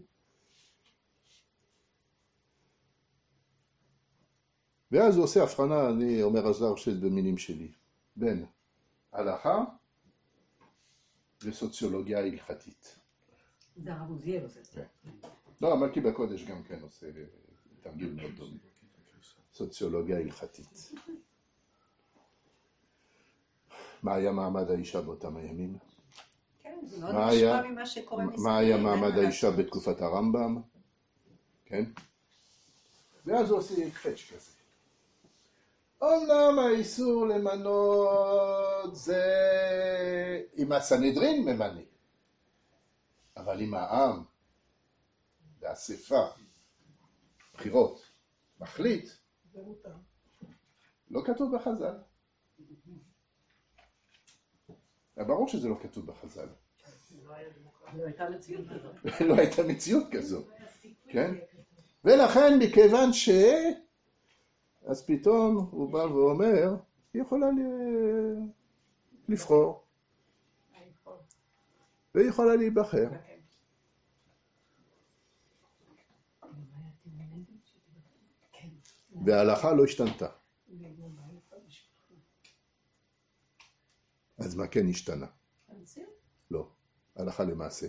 ואז הוא עושה הבחנה, אני אומר עזר שאת במינים שלי, בין הלכה וסוציולוגיה הלכתית. זה הרב עוזיאל עושה את זה. לא, מלכי בקודש גם כן עושה תרגיל מאוד דומה. סוציולוגיה הלכתית. מה היה מעמד האישה באותם הימים? כן, זה מאוד נשמע ממה שקורה מסביב. מה היה מעמד האישה בתקופת הרמב"ם? כן? ואז הוא עושה קפץ' כזה. אומנם האיסור למנות זה עם הסנהדרין ממנה, אבל עם העם והאספה, בחירות, מחליט, לא כתוב בחז"ל. ברור שזה לא כתוב בחז"ל. לא הייתה מציאות כזאת. לא הייתה מציאות כזאת, כן? ולכן מכיוון ש... אז פתאום הוא בא ואומר, היא יכולה לבחור. והיא יכולה להיבחר. וההלכה לא השתנתה. אז מה כן השתנה? לא, הלכה למעשה.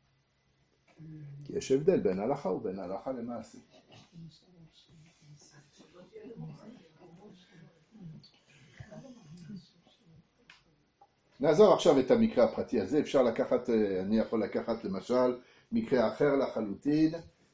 כי יש הבדל בין הלכה ובין הלכה למעשה. נעזור עכשיו את המקרה הפרטי הזה. אפשר לקחת, אני יכול לקחת למשל מקרה אחר לחלוטין,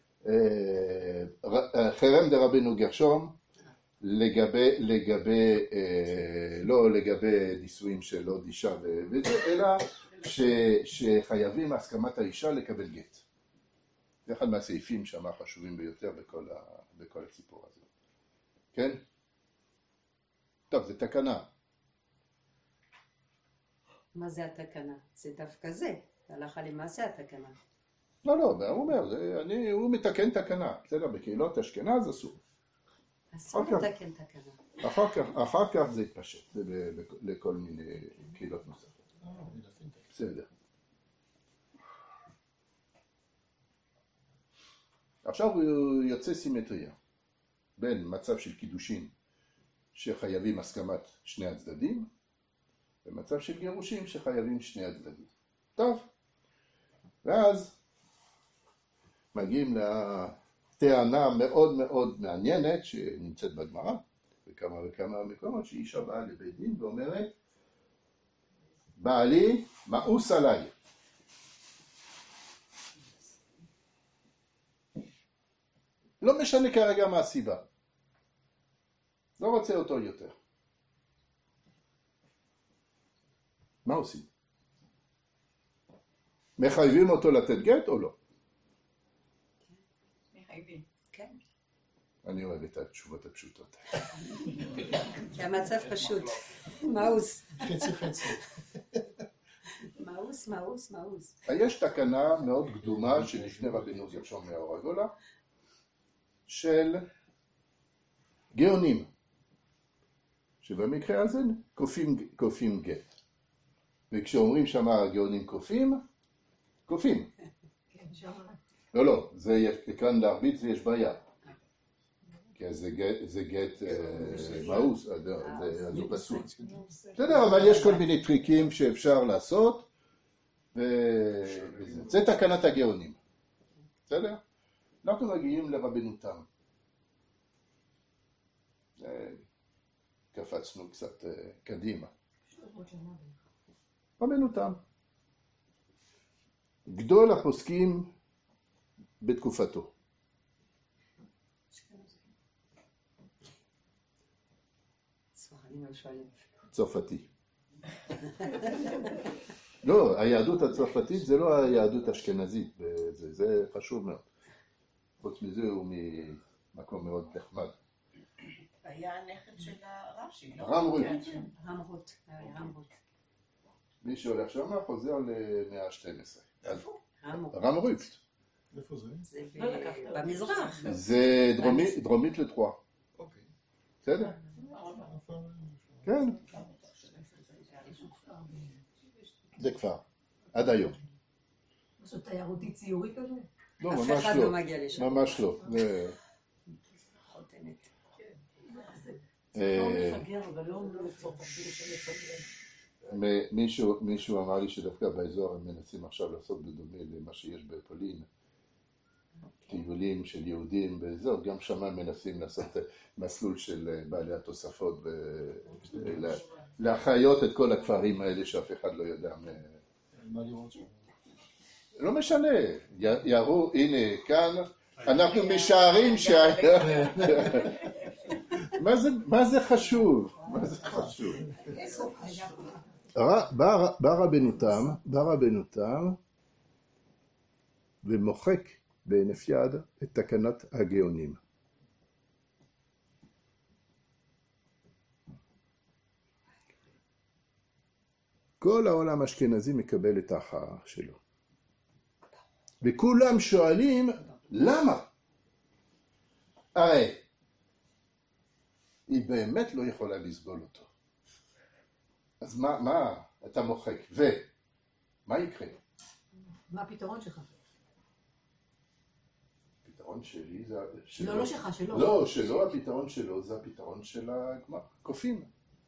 חרם דרבנו גרשום לגבי, לגבי, לא לגבי נישואים של עוד אישה וזה, אלא ש, שחייבים הסכמת האישה לקבל גט. זה אחד מהסעיפים שם החשובים ביותר בכל, ה, בכל הסיפור הזה. כן? טוב, זה תקנה. מה זה התקנה? זה דווקא זה. הלכה למעשה התקנה. לא, לא, הוא אומר, זה, אני, הוא מתקן תקנה. בסדר, בקהילות אשכנז אסור. אסור לתקן תקנה. אחר כך, אחר כך זה יתפשט, זה ב, ב, לכל מיני קהילות נוספות. בסדר. עכשיו הוא יוצא סימטריה בין מצב של קידושין שחייבים הסכמת שני הצדדים, במצב של גירושים שחייבים שני הצדדים. טוב, ואז מגיעים לטענה מאוד מאוד מעניינת שנמצאת בגמרא, בכמה וכמה מקומות, שאישה באה לבית דין ואומרת, בעלי מאוס עליי. לא משנה כרגע מה הסיבה. לא רוצה אותו יותר. מה עושים? מחייבים אותו לתת גט או לא? מחייבים. כן. אני אוהב את התשובות הפשוטות. כי המצב פשוט. מאוס. חצי חצי. מאוס, מאוס, מאוס. יש תקנה מאוד קדומה שלפני רבנו גרשון מאור הגולה, של גאונים, שבמקרה הזה כופים, כופים גט. וכשאומרים שמה הגאונים כופים, כופים. לא, לא, זה כאן להרביץ ויש בעיה. כי זה גט, זה גט מאוס, זה פסול. בסדר, אבל יש כל מיני טריקים שאפשר לעשות, וזה. זה תקנת הגאונים. בסדר? אנחנו מגיעים לרבנותם. קפצנו קצת קדימה. רבנותם. גדול הפוסקים בתקופתו. צרפתי. לא, היהדות הצרפתית זה לא היהדות האשכנזית, זה, זה חשוב מאוד. חוץ מזה הוא ממקום מאוד נחמד. היה הנכד של הרש"י, לא? רם רות. רמרות, רמרות. מי שהולך שם חוזר למאה ה-שתים עשרה. איפה? רם רות. איפה זה? זה במזרח. זה דרומית לטרואה. אוקיי. בסדר? כן. זה כפר. עד היום. משהו תיירותי ציורי כזה? לא, אף ממש אחד לא. לא מגיע לשם. ממש לא. זה- חותמת. אה, מפגר, אבל לא אומרים לצרפתי שמפגר. מ- מישהו, מישהו אמר לי שדווקא באזור הם מנסים עכשיו לעשות בדומה למה שיש בפולין, טיולים של יהודים באזור, גם שם הם מנסים לעשות מסלול של בעלי התוספות ולהחיות את כל הכפרים האלה שאף אחד לא יודע. מה לראות שם? לא משנה, י- יראו, הנה כאן, אנחנו משערים שה... מה זה, מה זה חשוב? מה זה חשוב? ר- בא בא רבנותם, בא רבנותם ומוחק בהינף יד את תקנת הגאונים. כל העולם האשכנזי מקבל את ההכרעה שלו. וכולם שואלים, למה? הרי היא באמת לא יכולה לסבול אותו. אז מה, מה אתה מוחק? ומה יקרה? מה הפתרון שלך? הפתרון שלי זה... שלו. לא, לא שלך, שלו. לא, שלו, הפתרון שלו זה הפתרון של הגמר. כופים.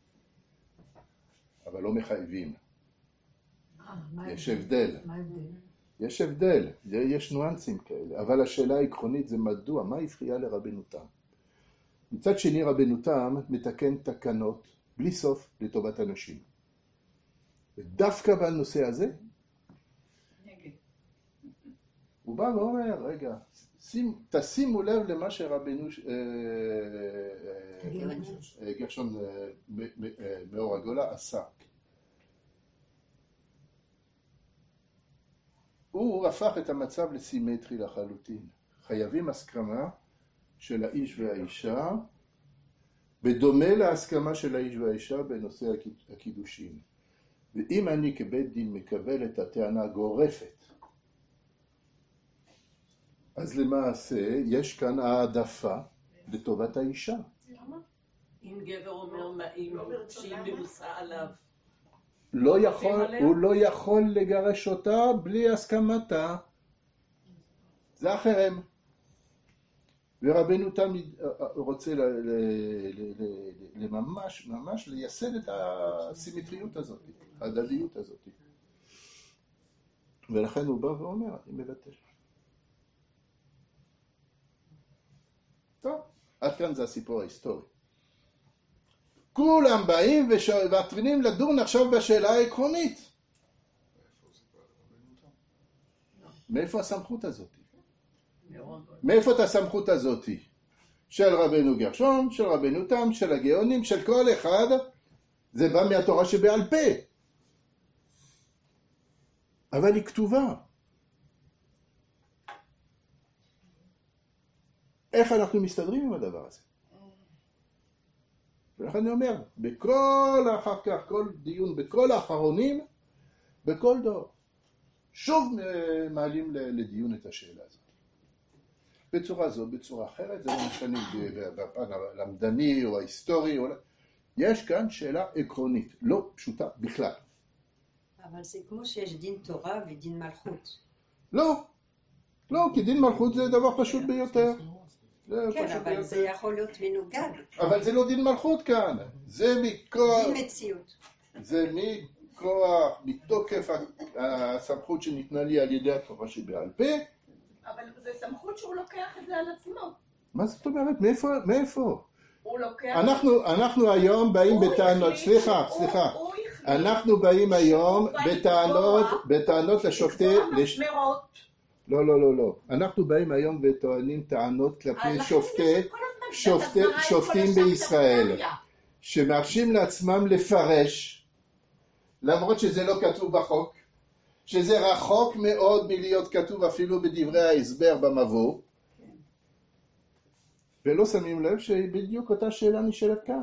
אבל לא מחייבים. אה, מה יש ההבדל? הבדל. מה ההבדל? יש הבדל, יש ניואנסים כאלה, אבל השאלה העקרונית זה מדוע, מה הפריע לרבנותם? מצד שני רבנותם מתקן תקנות בלי סוף לטובת אנשים. ודווקא בנושא הזה, נגד. הוא בא ואומר, רגע, שים, תשימו לב למה שרבנו אה, אה, גרשון אה, מ- מ- אה, מאור הגולה עשה. הוא הפך את המצב לסימטרי לחלוטין. חייבים הסכמה של האיש והאישה, בדומה להסכמה של האיש והאישה בנושא הקידושין. ואם אני כבית דין מקבל את הטענה הגורפת, אז למעשה יש כאן העדפה לטובת האישה. אם גבר אומר מה אם שהיא מבוסה עליו. לא יכול, עליה? הוא לא יכול לגרש אותה בלי הסכמתה. זה החרם. ורבנו תם רוצה לממש, ממש לייסד את הסימטריות הזאת, ההדדיות הזאת. ולכן הוא בא ואומר, אני מבטל. טוב, עד כאן זה הסיפור ההיסטורי. כולם באים ומתחילים לדון עכשיו בשאלה העקרונית. מאיפה הסמכות הזאת? מאיפה את הסמכות הזאת? של רבנו גרשום, של רבנו תם, של הגאונים, של כל אחד, זה בא מהתורה שבעל פה. אבל היא כתובה. איך אנחנו מסתדרים עם הדבר הזה? ולכן אני אומר, בכל אחר כך, כל דיון, בכל האחרונים, בכל דור, שוב מעלים לדיון את השאלה הזאת. בצורה זו, בצורה אחרת, זה לא משנה בפן הלמדני או ההיסטורי, או... יש כאן שאלה עקרונית, לא פשוטה בכלל. אבל זה כמו שיש דין תורה ודין מלכות. לא, לא, כי דין מלכות זה דבר פשוט ביותר. כן, אבל זה יכול להיות מנוגד. אבל זה לא דין מלכות כאן, זה מכוח... דין מציאות. זה מכוח, מתוקף הסמכות שניתנה לי על ידי התורה שבעל פה. אבל זה סמכות שהוא לוקח את זה על עצמו. מה זאת אומרת? מאיפה? מאיפה? הוא לוקח... אנחנו, אנחנו היום באים בטענות, סליחה, סליחה. אנחנו באים היום בטענות, בטענות לשופטי... לא, לא, לא, לא. אנחנו באים היום וטוענים טענות כלפי שופטי, שופטי, שופטים בישראל, שמרשים לעצמם לפרש, למרות שזה לא כתוב בחוק, שזה רחוק מאוד מלהיות כתוב אפילו בדברי ההסבר במבוא, ולא שמים לב שבדיוק אותה שאלה נשאלת כאן.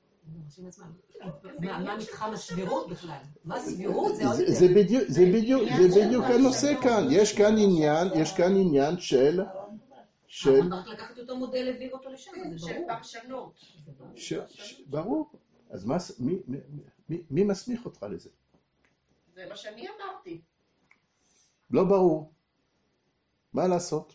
מה מתחם הסבירות בכלל? מה סבירות? זה בדיוק הנושא כאן. יש כאן עניין, יש כאן עניין של... אבל רק לקחת אותו מודל הביא אותו לשם, זה של ברור. פרשנות. ברור. אז מי מסמיך אותך לזה? זה מה שאני אמרתי. לא ברור. מה לעשות?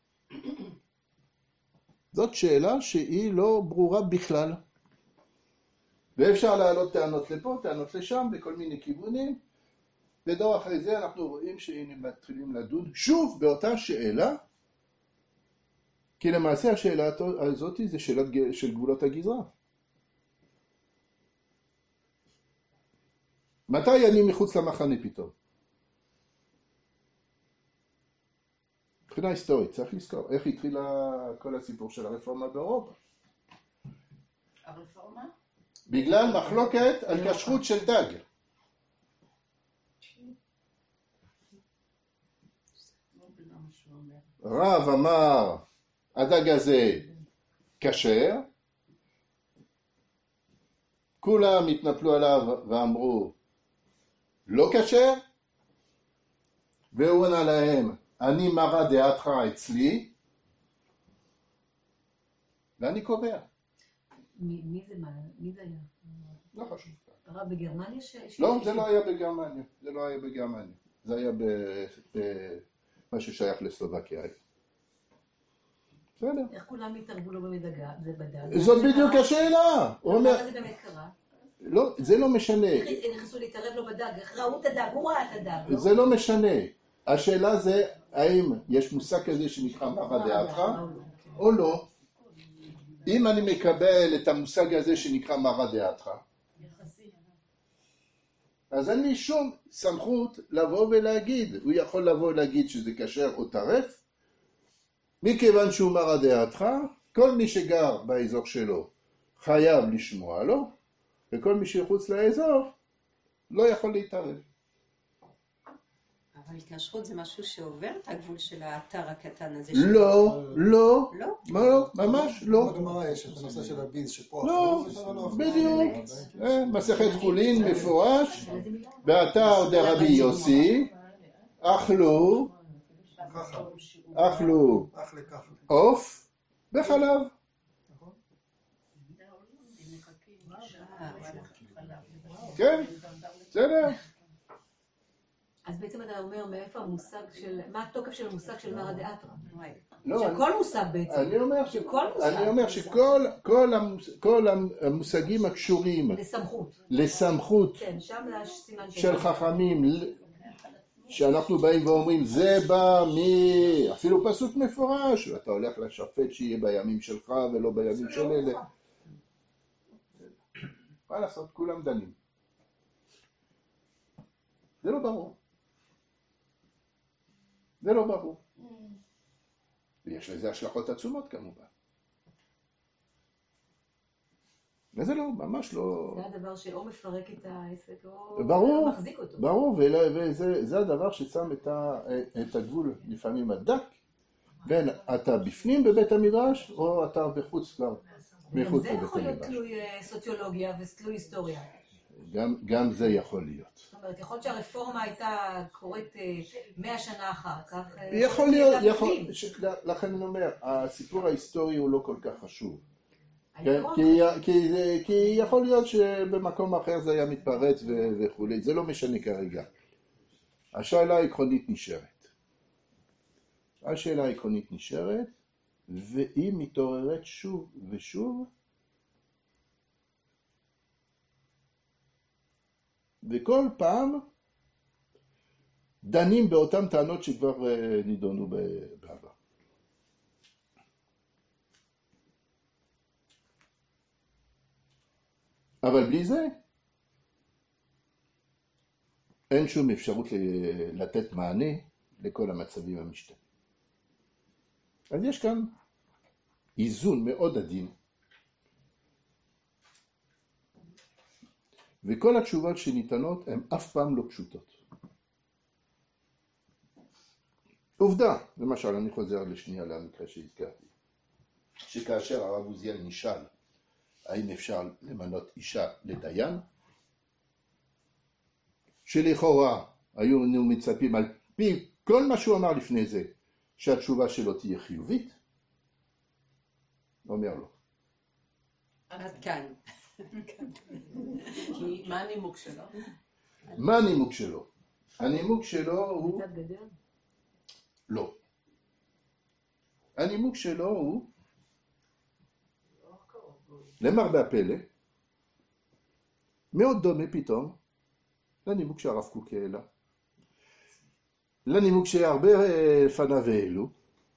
זאת שאלה שהיא לא ברורה בכלל. ואפשר להעלות טענות לפה, טענות לשם, בכל מיני כיוונים. ודור אחרי זה אנחנו רואים שהנה מתחילים לדון שוב באותה שאלה, כי למעשה השאלה הזאת זה שאלה של גבולות הגזרה. מתי אני מחוץ למחנה פתאום? מבחינה היסטורית, צריך לזכור איך התחילה כל הסיפור של הרפורמה באירופה. הרפורמה? בגלל מחלוקת על כשרות של דג. רב אמר, הדג הזה כשר, כולם התנפלו עליו ואמרו, לא כשר, והוא ענה להם, אני מרא דעתך אצלי, ואני קובע. מי זה מה? מי זה היה? לא חשוב. הרב בגרמניה? לא, זה לא היה בגרמניה. זה לא היה בגרמניה. זה היה במה ששייך לסלובקיה. בסדר. איך כולם התערבו לו במדגה? זה בדג. זאת בדיוק השאלה. למה זה באמת קרה? לא, זה לא משנה. איך נכנסו להתערב לו בדג? איך ראו את הדג? הוא ראה את הדג. זה לא משנה. השאלה זה, האם יש מושג כזה שנקרא מרא דעתך, או לא. אם אני מקבל את המושג הזה שנקרא מרא דעתך, אז אין לי שום סמכות לבוא ולהגיד. הוא יכול לבוא ולהגיד שזה כשר או טרף, מכיוון שהוא מרא דעתך, כל מי שגר באזור שלו חייב לשמוע לו, וכל מי שחוץ לאזור לא יכול להתערב. אבל כשרות זה משהו שעובר את הגבול של האתר הקטן הזה. לא, לא, לא? מה לא, ממש לא. בגמרא יש את הנושא של הביז שפה... לא, בדיוק. מסכת חולין מפורש, באתר דרבי יוסי, אכלו, אכלו עוף וחלב. כן, בסדר. אז בעצם אתה אומר מאיפה המושג של, מה התוקף של המושג של מרא דעתך? לא, אני- שכל מושג בעצם. אני אומר ש- שכל מושג. אני אומר שכל כל המוס- כל המושגים הקשורים לסמכות. לסמכות כן, שם יש סימן של חכמים, ל- שאנחנו באים ואומרים זה בא מ... אפילו פסוק מפורש, אתה הולך לשפט שיהיה בימים שלך ולא בימים של אלה. מה לעשות, כולם דנים. זה לא ברור. זה לא ברור. ויש לזה השלכות עצומות כמובן. וזה לא, ממש לא... זה הדבר שאו מפרק את העסק או ברור, מחזיק אותו. ברור, ול- וזה זה הדבר ששם את, ה, את הגבול לפעמים הדק בין אתה בפנים בבית המדרש או אתה בחוץ כבר, גם מחוץ זה לבית יכול להיות המדרש. תלוי אה, סוציולוגיה ותלוי היסטוריה. גם, גם זה יכול להיות. זאת אומרת, יכול להיות שהרפורמה הייתה קורית אה, מאה שנה אחר כך. אה, יכול שהיא להיות, הייתה יכול, בפנים. ש, לכן אני אומר, הסיפור ההיסטורי הוא לא כל כך חשוב. כן, העיקרון כי, כי, זה- כי יכול להיות שבמקום אחר זה היה מתפרץ ו- וכולי, זה לא משנה כרגע. השאלה העקרונית נשארת. השאלה העקרונית נשארת, והיא מתעוררת שוב ושוב, וכל פעם דנים באותן טענות שכבר אה, נידונו ב- בעבר. אבל בלי זה, אין שום אפשרות ל- לתת מענה לכל המצבים המשתנים. אז יש כאן איזון מאוד עדין, וכל התשובות שניתנות הן אף פעם לא פשוטות. עובדה, למשל, אני חוזר לשנייה למקרה שהזכרתי, שכאשר הרב עוזיאל נשאל האם אפשר למנות אישה לדיין, שלכאורה היו מצפים על פי כל מה שהוא אמר לפני זה, שהתשובה שלו תהיה חיובית, אומר לו. עד כאן. כי מה הנימוק שלו? מה הנימוק שלו? הנימוק שלו הוא... קצת גדר. לא. הנימוק שלו הוא, למרבה הפלא, מאוד דומה פתאום לנימוק שהרב קוק העלה. לנימוק שהרבה לפניו העלו,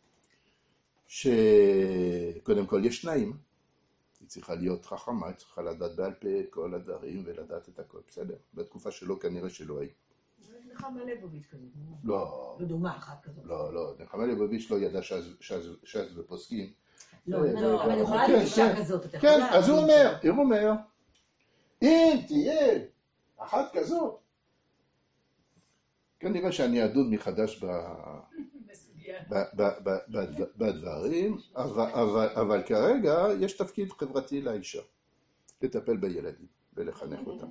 שקודם כל יש תנאים, היא צריכה להיות חכמה, היא צריכה לדעת בעל פה את כל הדברים ולדעת את הכל, בסדר? בתקופה שלו כנראה שלא היו. זה נחמה ליבוביץ' כזה. לא, בדוגמה אחת כזאת. לא, לא, נחמה ליבוביץ' לא ידע ש"ס- ש"ס- ש"ס ופוסקים. לא, אה, אבל לא, אני לא. יכולה כן, להגיד אישה כן. כזאת. אתה כן, יכולה אז הוא להגיד אומר, אישה. הוא אומר, אם תהיה אחת כזאת, כנראה שאני אדון מחדש ב... ב- ב- ב- בד- בדברים, אבל, אבל, אבל כרגע יש תפקיד חברתי לאישה, לטפל בילדים ולחנך אותם.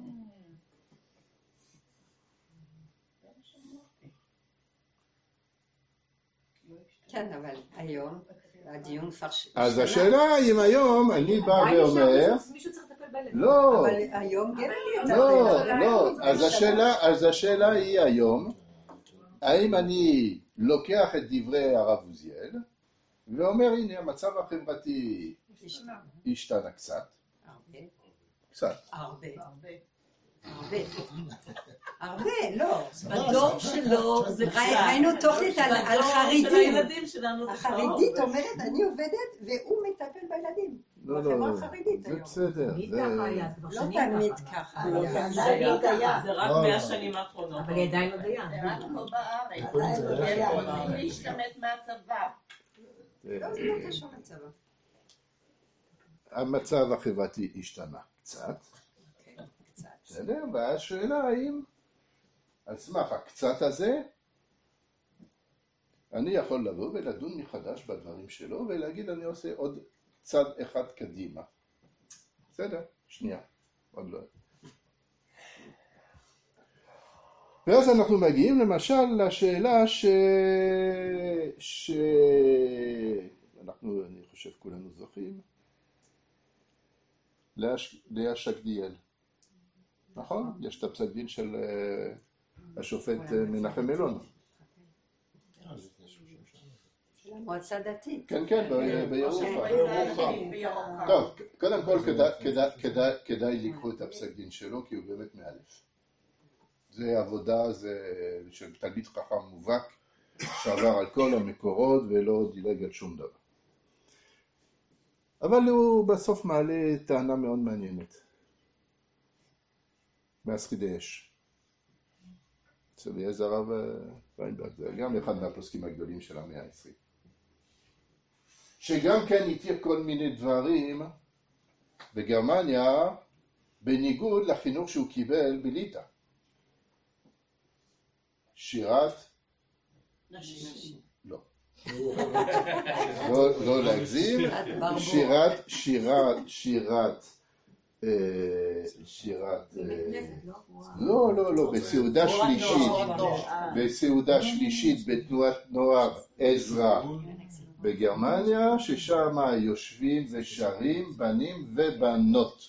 כן, אבל היום הדיון כבר ש- אז השתנה. השאלה אם היום אני בא עדיין אישה ואומר, כזאת, מישהו צריך לטפל בילדים. לא, אבל היום גבר יטפל. לא, אבל לא, היום אז זה השאלה, אז השאלה היא היום, האם אני לוקח את דברי הרב עוזיאל, ואומר הנה המצב החברתי השתנה. השתנה קצת, הרבה, קצת, הרבה, הרבה. הרבה, הרבה, לא. בדור שלו זה קצת. ראי- ראינו תוכנית על על בדור של חרדים. הילדים שלנו זה החרדית קרוב. אומרת, אני עובדת והוא מטפל בילדים. לא, בחברה לא, החרדית זה היום. בסדר, תמיד זה... ככה היה, כבר לא שנים תמיד ככה. ככה. אבל היה. זה היה- זה רק לא, מאה לא. שנים האחרונות. אבל היא עדיין לא דיין. זה רק פה בארץ. פה זה רק הם פה. רוצים להשתמט מהצבא. לא, זה לא קשור לצבא. המצב החברתי השתנה קצת, כן, קצת. בסדר? והשאלה האם על סמך הקצת הזה אני יכול לבוא ולדון מחדש בדברים שלו ולהגיד אני עושה עוד צד אחד קדימה. בסדר? שנייה, עוד לא. ואז אנחנו מגיעים למשל לשאלה ש... ש... אנחנו, אני חושב כולנו זוכרים, לאה ש- לאה שקדיאל. נכון? יש את הפסק דין של אה, השופט אה, מנחם אלון. מועצה דתית. כן, כן, ב- בירוחם. בירוחם. טוב, קודם כל כדאי- כדאי- כדאי- כדאי לקרוא את הפסק דין שלו, כי הוא באמת מאלף. זה עבודה זה של תלמיד חכם מובהק, שעבר על כל המקורות ולא דילג על שום דבר. אבל הוא בסוף מעלה טענה מאוד מעניינת. מהשרידי אש. אצל אליעזר הרב פיינברג, זה גם אחד מהפוסקים הגדולים של המאה העשרים. שגם כן התיר כל מיני דברים בגרמניה, בניגוד לחינוך שהוא קיבל בליטא. שירת? נשים. לא. לא, לא להגזים. שירת, שירת, שירת, אה, שירת, אה, לא, לא, לא, בסעודה שלישית, בסעודה שלישית בתנועת נוער עזרא בגרמניה, ששם יושבים ושרים בנים ובנות.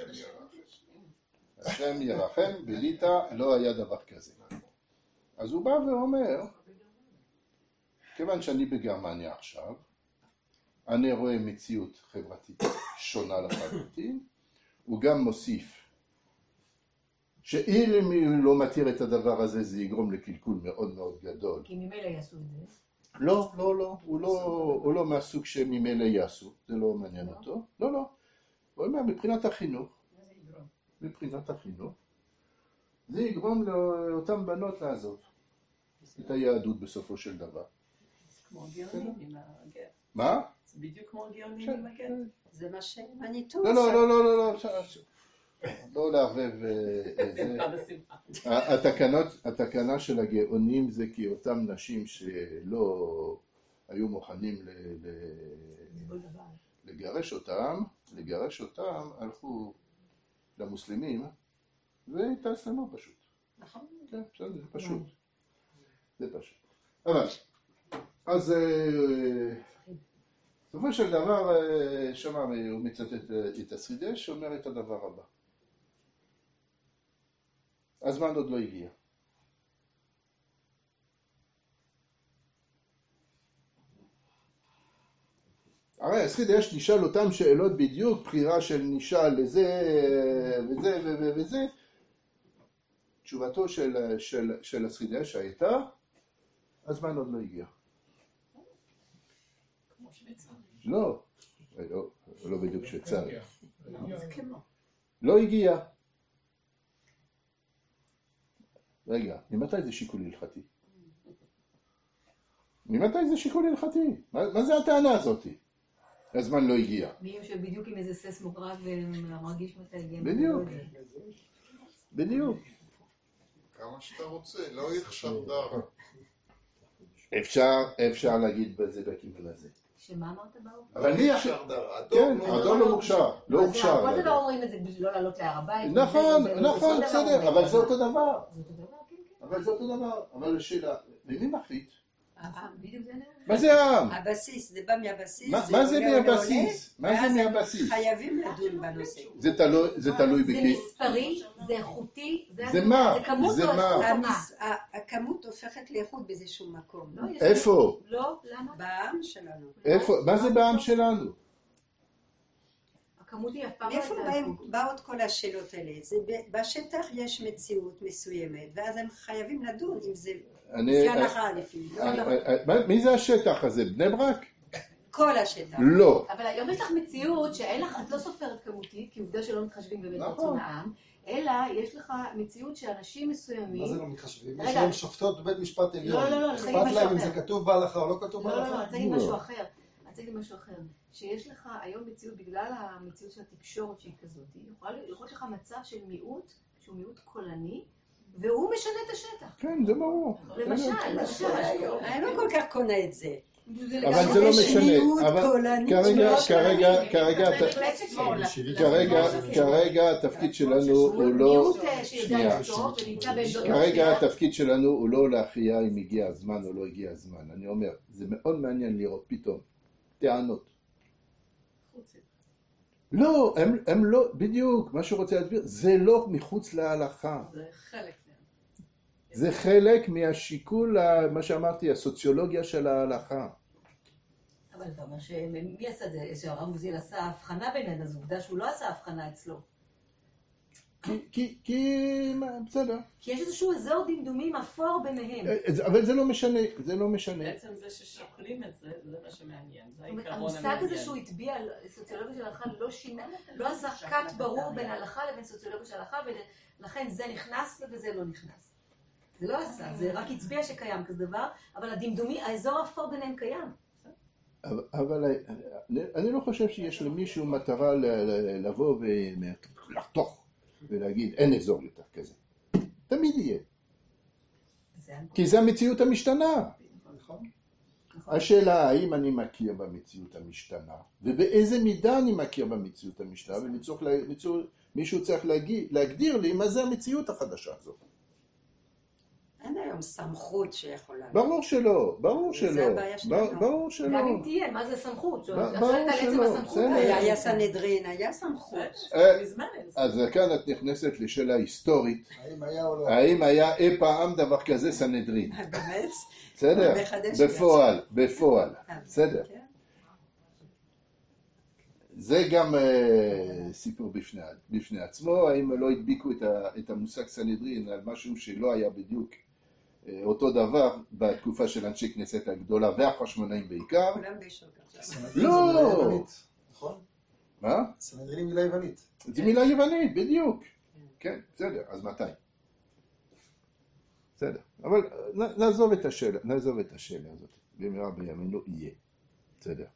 השם ירחם, בליטא לא היה דבר כזה. אז הוא בא ואומר, כיוון שאני בגרמניה עכשיו, אני רואה מציאות חברתית שונה לחלוטין, הוא גם מוסיף שאם הוא לא מתיר את הדבר הזה, זה יגרום לקלקול מאוד מאוד גדול. כי ממילא יעשו את זה. לא, לא, לא, הוא לא, הוא לא מהסוג שממילא יעשו, זה לא מעניין אותו. לא, לא. הוא אומר, מבחינת החינוך, מבחינת החינוך, זה יגרום לאותן בנות לעזוב את היהדות בסופו של דבר. כמו גאונים עם הגר. מה? זה בדיוק כמו גאונים עם הגר. זה מה שמניטו לא, לא, לא, לא, לא, לא, לא לערבב את זה. בשמחה, בשמחה. התקנות, התקנה של הגאונים זה כי אותם נשים שלא היו מוכנים ל- ל- לגרש אותם, לגרש אותם, הלכו למוסלמים והתאסלמו פשוט. נכון. כן, בסדר, זה פשוט. זה פשוט. אבל, אז בסופו של דבר, שמע, הוא מצטט את השרידי אש, שאומר את הדבר הבא. הזמן עוד לא הגיע. הרי השרידי אש נשאל אותם שאלות בדיוק, בחירה של נשאל לזה וזה וזה וזה. תשובתו של, של, של השרידי אש הייתה, הזמן עוד לא הגיע. כמו שוויצריה. לא, לא, לא בדיוק שוויצריה. זה כמו. לא הגיע. רגע, ממתי זה שיקול הלכתי? ממתי זה שיקול הלכתי? מה, מה זה הטענה הזאת? הזמן לא הגיע. מי יושב בדיוק עם איזה ססמוגרף ומרגיש מתי הגיע. בדיוק. בדיוק. כמה שאתה רוצה, לא יחשדר. אפשר, אפשר להגיד בזה בכיוון הזה. שמה אמרת באו? אבל מי עכשיו? יחשדר, כן, אדום אדום לא מוכשר, לא הוכשר. כל דבר אומרים את זה בשביל לא לעלות להר הבית. נכון, וזה- וזה- נכון, וזה- בסדר, וזה- אבל זה אותו דבר. זה אותו דבר, כן, כן. אבל זה אותו דבר. אבל השאלה, למי מחליט? בדיוק זה נראה. מה זה העם? הבסיס, זה בא מהבסיס. מה מה זה עולה, עולה, מהבסיס? עולה, מה ואז זה הם מהבסיס? חייבים לדון בנושא. זה תלוי, זה תלוי זה בכי... מספרי, זה איכותי, זה מה? זה כמות זה או מה? איכות או מה? המס- ה- הכמות הופכת לאיכות באיזשהו מקום. לא, יש- איפה? לא, למה? בעם שלנו. איפה? מה זה בעם שלנו? הכמות היא אף פעם לא מאיפה הייתה באים- איכות. באות כל השאלות האלה? זה ב- בשטח יש מציאות מסוימת, ואז הם חייבים לדון אם זה אני... לפי הלכה לפי. לא, לא. אה, אה, מה- מי זה השטח הזה? בני ברק? כל השטח. לא. אבל היום יש לך מציאות שאין לך, את לא סופרת כמותית, כי עובדה שלא מתחשבים באמת נכון. ברצון העם, אלא יש לך מציאות שאנשים מסוימים... מה זה לא מתחשבים? יש רגע. להם שופטות בבית משפט עליון. לא, לא, לא, אני רוצה אכפת להגיד להם משהו אם זה אחר. כתוב בהלכה או לא כתוב לא, לא, לא, אני בהלכה? רוצה להגיד לא. משהו אחר. אני רוצה להגיד משהו אחר. שיש לך היום מציאות, בגלל המציאות של התקשורת שהיא כזאת, יכולה להיות לך מצב של מיעוט, שהוא מיעוט קולני, והוא משנה את השטח. כן, זה ברור. למשל, למשל. אני לא כל כך קונה את זה. אבל זה לא יש משנה. מיעוט אבל קולני. כרגע, מאוד כרגע, קולני. כרגע, זה הת- בהחלט שמאל. כרגע, כרגע התפקיד שלנו הוא לא... מיעוט אה, שיודע שנייה. לכתוב ונמצא בעמדות כרגע מפתח. התפקיד שלנו הוא לא להכריע אם הגיע הזמן או לא הגיע הזמן. אני אומר, זה מאוד מעניין לראות פתאום טענות. לא, הם, הם לא, בדיוק, מה שהוא רוצה להסביר, זה לא מחוץ להלכה. זה חלק מהם. זה חלק מהשיקול, ה- מה שאמרתי, הסוציולוגיה של ההלכה. אבל אתה אומר שמי עשה את זה? שהרב עוזיאל עשה הבחנה ביניהם, אז עובדה שהוא לא עשה הבחנה אצלו. כי, כי, כי, מה, בסדר. כי יש איזשהו אזור דמדומים אפור ביניהם. אבל זה לא משנה, זה לא משנה. בעצם זה ששוקלים את זה, זה מה שמעניין. זה העיקרון המעניין. המושג הזה שהוא הטביע על סוציולוגיה של הלכה לא שינה, לא עשה קאט ברור בין הלכה לבין סוציולוגיה של הלכה, ולכן זה נכנס וזה לא נכנס. זה לא עשה, זה רק הצביע שקיים כזה דבר, אבל הדמדומי, האזור האפור ביניהם קיים. אבל אני לא חושב שיש למישהו מטרה לבוא ולחתוך ולהגיד אין אזור יותר כזה. תמיד יהיה. כי זה המציאות המשתנה. השאלה האם אני מכיר במציאות המשתנה, ובאיזה מידה אני מכיר במציאות המשתנה, ומישהו צריך להגדיר לי מה זה המציאות החדשה הזאת. אין היום סמכות שיכולה... ברור שלא, ברור שלא. זה הבעיה שלנו. ברור שלא. גם אם תהיה, מה זה סמכות? ברור שלא. היה סנהדרין, היה סמכות. מזמן אין סמכות. אז כאן את נכנסת לשאלה היסטורית. האם היה או לא? האם היה אי פעם דבר כזה סנהדרין? באמת? בסדר? בפועל, בפועל. בסדר. כן. זה גם סיפור בפני עצמו, האם לא הדביקו את המושג סנהדרין על משהו שלא היה בדיוק אותו דבר בתקופה של אנשי כנסת הגדולה והחשמונאים בעיקר. כולם בישור. לא! נכון? מה? סנהדרין מילה יוונית. זה מילה יוונית, בדיוק. כן, בסדר, אז מתי? בסדר, אבל נעזוב את השאלה, נעזוב את השאלה הזאת. במהרה בימינו יהיה. בסדר.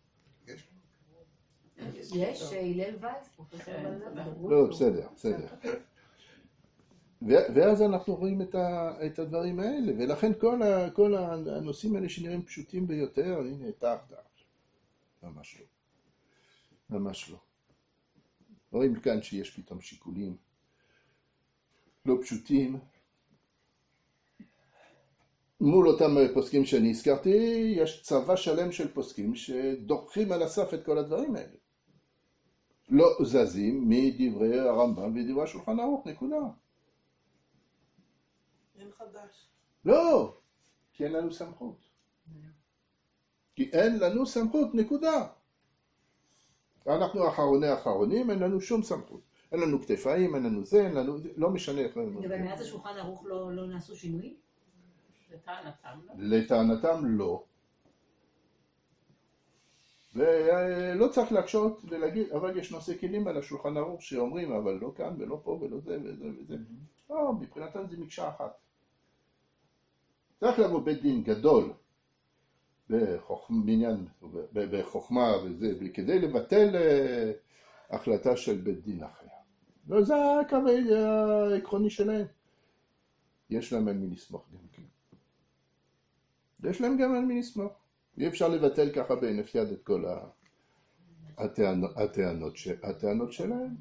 יש, הלל וייס, פרופסור הלל. לא, בסדר, בסדר. ואז אנחנו רואים את הדברים האלה, ולכן כל הנושאים האלה שנראים פשוטים ביותר, הנה, תח, תח. ממש לא. ממש לא. רואים כאן שיש פתאום שיקולים לא פשוטים. מול אותם פוסקים שאני הזכרתי, יש צבא שלם של פוסקים שדוחים על הסף את כל הדברים האלה. לא זזים מדברי הרמב"ם ודברי השולחן ערוך, נקודה. אין חדש. לא, כי אין לנו סמכות. כי אין לנו סמכות, נקודה. אנחנו האחרוני האחרונים, אין לנו שום סמכות. אין לנו כתפיים, אין לנו זה, אין לנו, לא משנה איך לנו. ומאז השולחן ערוך לא נעשו שינויים? לטענתם לא. לטענתם לא. ולא צריך להקשות ולהגיד, אבל יש נושא כלים על השולחן ערוך שאומרים, אבל לא כאן ולא פה ולא זה וזה וזה. לא, מבחינתם זה מקשה אחת. צריך לבוא בית דין גדול בבניין, בחוכמה וזה, וכדי לבטל החלטה של בית דין אחר. לא, זה הקו העקרוני שלהם. יש להם על מי לסמוך גם כן. יש להם גם על מי לסמוך. אי אפשר לבטל ככה בהינף יד את כל הטענות, הטענות, הטענות שלהם.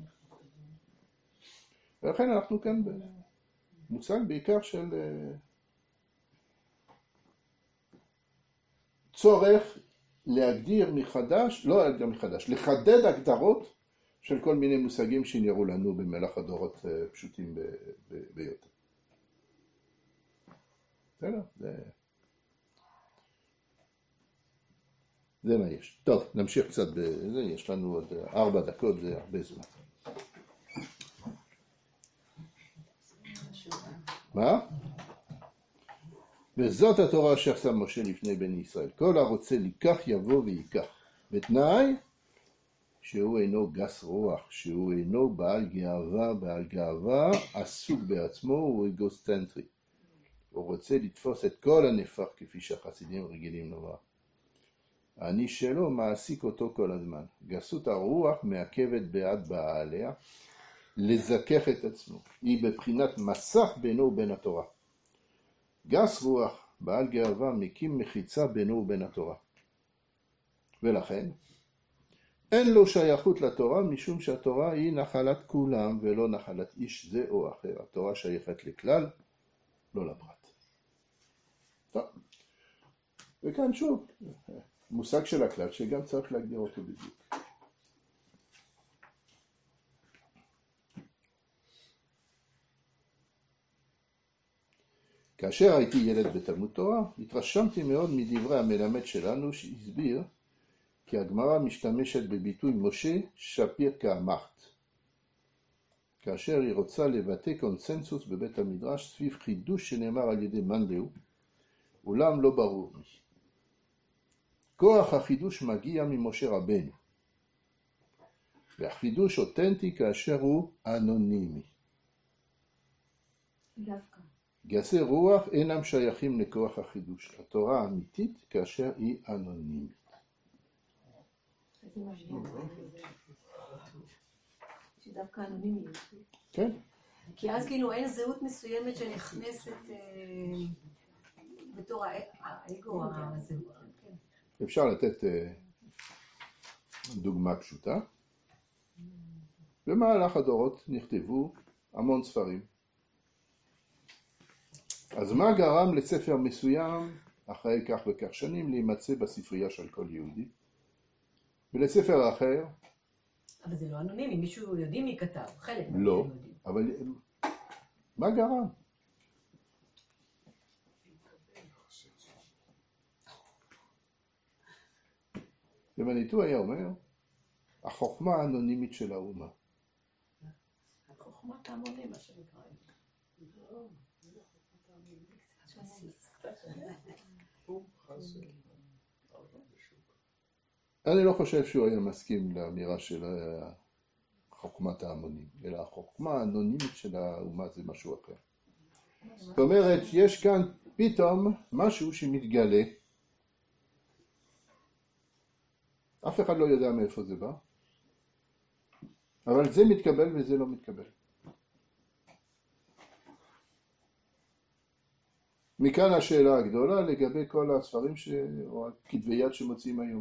ולכן אנחנו כאן במושג בעיקר של צורך להגדיר מחדש, לא להגדיר מחדש, לחדד הגדרות של כל מיני מושגים שנראו לנו במהלך הדורות פשוטים ביותר. בסדר? זה... זה מה יש. טוב, נמשיך קצת בזה, יש לנו עוד ארבע דקות, זה הרבה זמן. מה? וזאת התורה אשר שם משה לפני בני ישראל. כל הרוצה לקח יבוא ויקח. בתנאי שהוא אינו גס רוח, שהוא אינו בעל גאווה, בעל גאווה, עסוק בעצמו, הוא אגוסטנטרי. הוא רוצה לתפוס את כל הנפח כפי שהחסידים רגילים לומר. אני שלו מעסיק אותו כל הזמן. גסות הרוח מעכבת בעד בעליה לזכך את עצמו. היא בבחינת מסך בינו ובין התורה. גס רוח, בעל גאווה, מקים מחיצה בינו ובין התורה. ולכן, אין לו שייכות לתורה, משום שהתורה היא נחלת כולם ולא נחלת איש זה או אחר. התורה שייכת לכלל, לא לפרט. טוב. וכאן שוב, מושג של הכלל שגם צריך להגדיר אותו בדיוק. כאשר הייתי ילד בתלמוד תורה, התרשמתי מאוד מדברי המלמד שלנו שהסביר כי הגמרא משתמשת בביטוי משה שפיר כאמרת, כאשר היא רוצה לבטא קונסנזוס בבית המדרש סביב חידוש שנאמר על ידי מאן דהוא, אולם לא ברור. כוח החידוש מגיע ממשה רבנו, והחידוש אותנטי כאשר הוא אנונימי. דווקא. גסי רוח אינם שייכים לכוח החידוש. התורה האמיתית כאשר היא אנונימית. איזה משמעות. שדווקא אנונימיות. כן. כי אז כאילו אין זהות מסוימת שנכנסת אה, בתור האגו הזהות. אפשר לתת אה, דוגמה פשוטה. במהלך הדורות נכתבו המון ספרים. אז מה גרם לספר מסוים אחרי כך וכך שנים להימצא בספרייה של כל יהודי? ולספר אחר? אבל זה לא אנונימי, מישהו יודעים מי כתב, חלק. לא, אבל מה גרם? ומניטו היה אומר, החוכמה האנונימית של האומה. חוכמת ההמונים, מה שנקרא. אני לא חושב שהוא היה מסכים לאמירה של חוכמת ההמונים, אלא החוכמה האנונימית של האומה זה משהו אחר. זאת אומרת, יש כאן פתאום משהו שמתגלה, אף אחד לא יודע מאיפה זה בא, אבל זה מתקבל וזה לא מתקבל. מכאן השאלה הגדולה לגבי כל הספרים ש... או כתבי יד שמוצאים היום.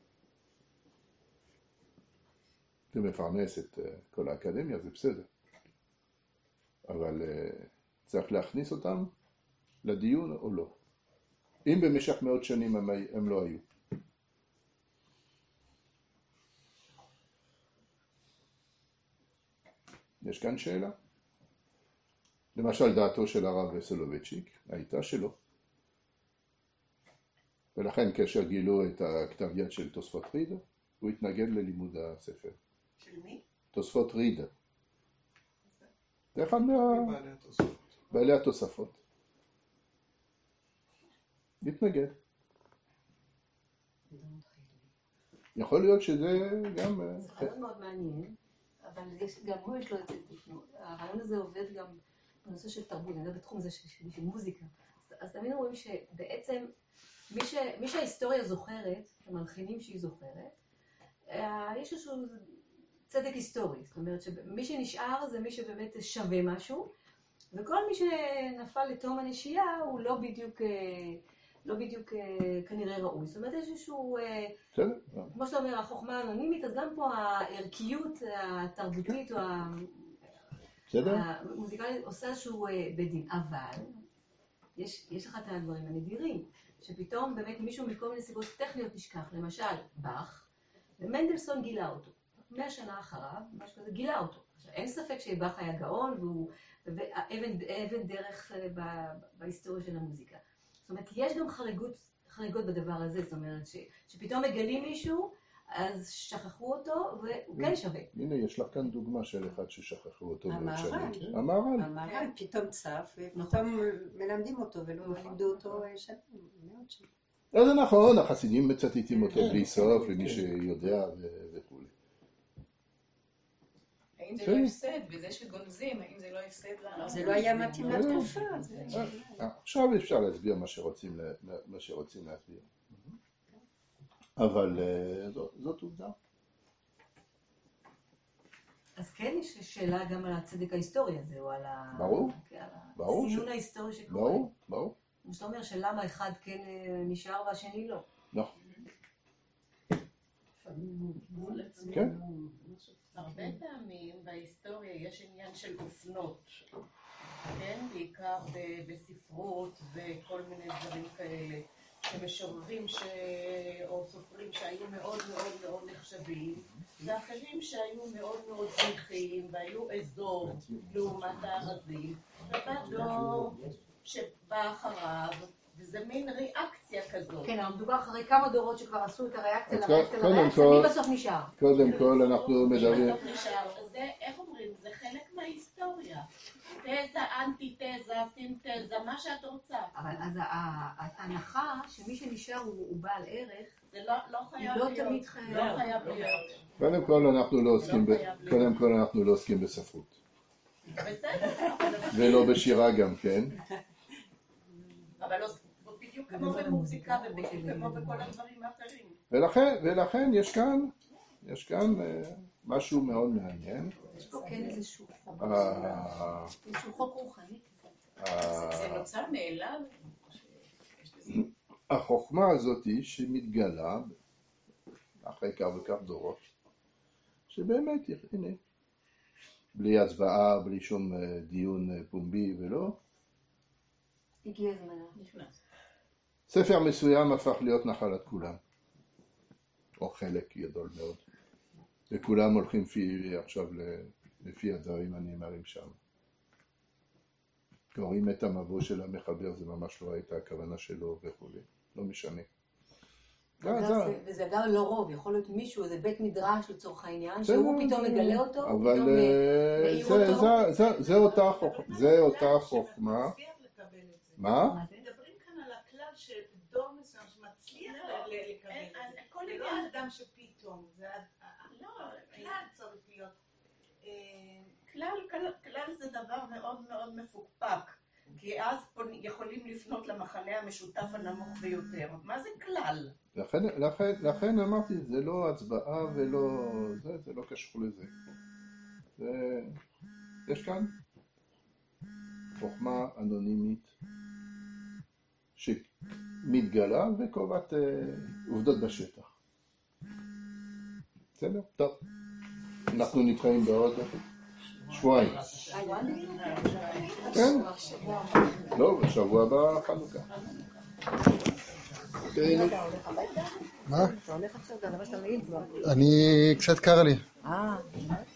זה מפרנס את כל האקדמיה, זה בסדר. אבל צריך להכניס אותם לדיון או לא. אם במשך מאות שנים הם, הם לא היו. יש כאן שאלה. למשל דעתו של הרב סולובייצ'יק הייתה שלא. ולכן כאשר גילו את הכתב יד של תוספות רידה, הוא התנגד ללימוד הספר. של מי? תוספות רידה. זה אחד מה... בעלי התוספות. התנגד. יכול להיות שזה גם... זה חלק מאוד מעניין, אבל יש, גם הוא יש לו את זה. הרעיון הזה עובד גם בנושא של תרבות, אני יודע בתחום הזה של, של, של מוזיקה. אז, אז תמיד רואים שבעצם מי, ש, מי שההיסטוריה זוכרת, המלחינים שהיא זוכרת, יש איזשהו צדק היסטורי. זאת אומרת שמי שנשאר זה מי שבאמת שווה משהו, וכל מי שנפל לתום הנשייה הוא לא בדיוק... לא בדיוק כנראה ראוי. זאת אומרת, יש איזשהו, כמו שאתה אומר, החוכמה האנונימית, אז גם פה הערכיות התרבותית או המוזיקלית עושה איזשהו בית דין. אבל יש, יש לך את הדברים הנדירים, שפתאום באמת מישהו מכל מיני סיבות טכניות נשכח, למשל באך, ומנדלסון גילה אותו. מאה שנה אחריו, משהו כזה, גילה אותו. עכשיו, אין ספק שבאך היה גאון, והוא אבן, אבן דרך בהיסטוריה של המוזיקה. זאת אומרת, יש גם חריגות, חריגות בדבר הזה, זאת אומרת, ש, שפתאום מגלים מישהו, אז שכחו אותו, והוא כן שווה. הנה, יש לך כאן דוגמה של אחד ששכחו אותו. המהר"ל. המהר"ל. המהר"ל פתאום צף, ופתאום מלמדים אותו, ולא לימדו אותו שנים, מאות שנים. אז זה נכון, החסידים מצטטים אותו בלי סוף, למי שיודע וכו'. האם זה לא הפסד, בזה שגונזים, האם זה לא הפסד לה... זה לא היה מתאים לתקופה. עכשיו אפשר להסביר מה שרוצים להסביר. אבל זאת עובדה. אז כן יש שאלה גם על הצדק ההיסטורי הזה, או על הסינון ההיסטורי שקורה. ברור, ברור. זאת אומרת שלמה אחד כן נשאר והשני לא. נכון. כן. הרבה פעמים בהיסטוריה יש עניין של אופנות, כן? בעיקר בספרות וכל מיני דברים כאלה, שמשוררים ש... או סופרים שהיו מאוד מאוד מאוד נחשבים, ואחרים שהיו מאוד מאוד זניחים והיו אזור לעומת הארזים, ובא דור שבא אחריו וזה מין ריאקציה כזאת. כן, אבל מדובר אחרי כמה דורות שכבר עשו את הריאקציה אז לריאקציה קודם לריאקציה, כל- מי בסוף נשאר? קודם כל אנחנו מדברים, בסוף נשאר, זה, איך אומרים, זה חלק מההיסטוריה. תזה, אנטי-תזה, סינתזה, מה שאת רוצה. אבל אז ה- ההנחה שמי שנשאר הוא הוא בעל ערך, זה לא, לא חייב לא להיות. תמיד חייב. לא חייב להיות. קודם כל אנחנו לא עוסקים, ב- לא חייב להיות. קודם כל אנחנו לא עוסקים בספרות. בסדר, אבל- ולא בשירה גם כן. אבל לא, בדיוק כמו במוזיקה ובדיוק כמו בכל הדברים האחרים. ולכן, ולכן יש כאן, יש כאן אה, משהו מאוד מעניין. יש פה כן איזשהו חוק, אה, איזשהו חוק רוחני. זה אה, נוצר מאליו. החוכמה הזאת היא שמתגלה אחרי כך וכך דורות, שבאמת, הנה, בלי הצבעה, בלי שום אה, דיון אה, פומבי ולא, הגיע הזמן. נכנס. ספר מסוים הפך להיות נחלת כולם, או חלק גדול מאוד, וכולם הולכים פי, עכשיו לפי הדברים הנאמרים שם. קוראים את המבוא של המחבר, זה ממש לא הייתה הכוונה שלו וכו', לא משנה. אגב, זה- זה- וזה אגב לא רוב, יכול להיות מישהו, איזה בית מדרש לצורך העניין, בסדר, שהוא פתאום מגלה אותו, אבל פתאום אה, מעיר זה- אותו. זה- זה- זה אותה חוכ- זה אותה חוכמה. מצליח לקבל את זה. מה? מדברים כאן על הכלל של דור מסוים שמצליח לא, ל- לקבל אין- את אין- זה. כל זה לא עניין- האדם שפתאום, זה ה- ה- לא, הכלל צריך להיות. אה, כלל, כלל, כלל זה דבר מאוד מאוד מפוקפק, כי אז פונים- יכולים לפנות למחנה המשותף הנמוך ביותר. מה זה כלל? לכן, לכן, לכן אמרתי, זה לא הצבעה ולא... זה, זה לא קשור לזה. זה... יש כאן חוכמה אנונימית שמתגלה וקובעת אה, עובדות בשטח. בסדר? טוב. אנחנו נתראים בעוד שבועיים. כן? לא, בשבוע הבא חנוכה. מה? אתה הולך עכשיו, זה הדבר שאתה מעיד כבר. אני, קצת קר לי. אה,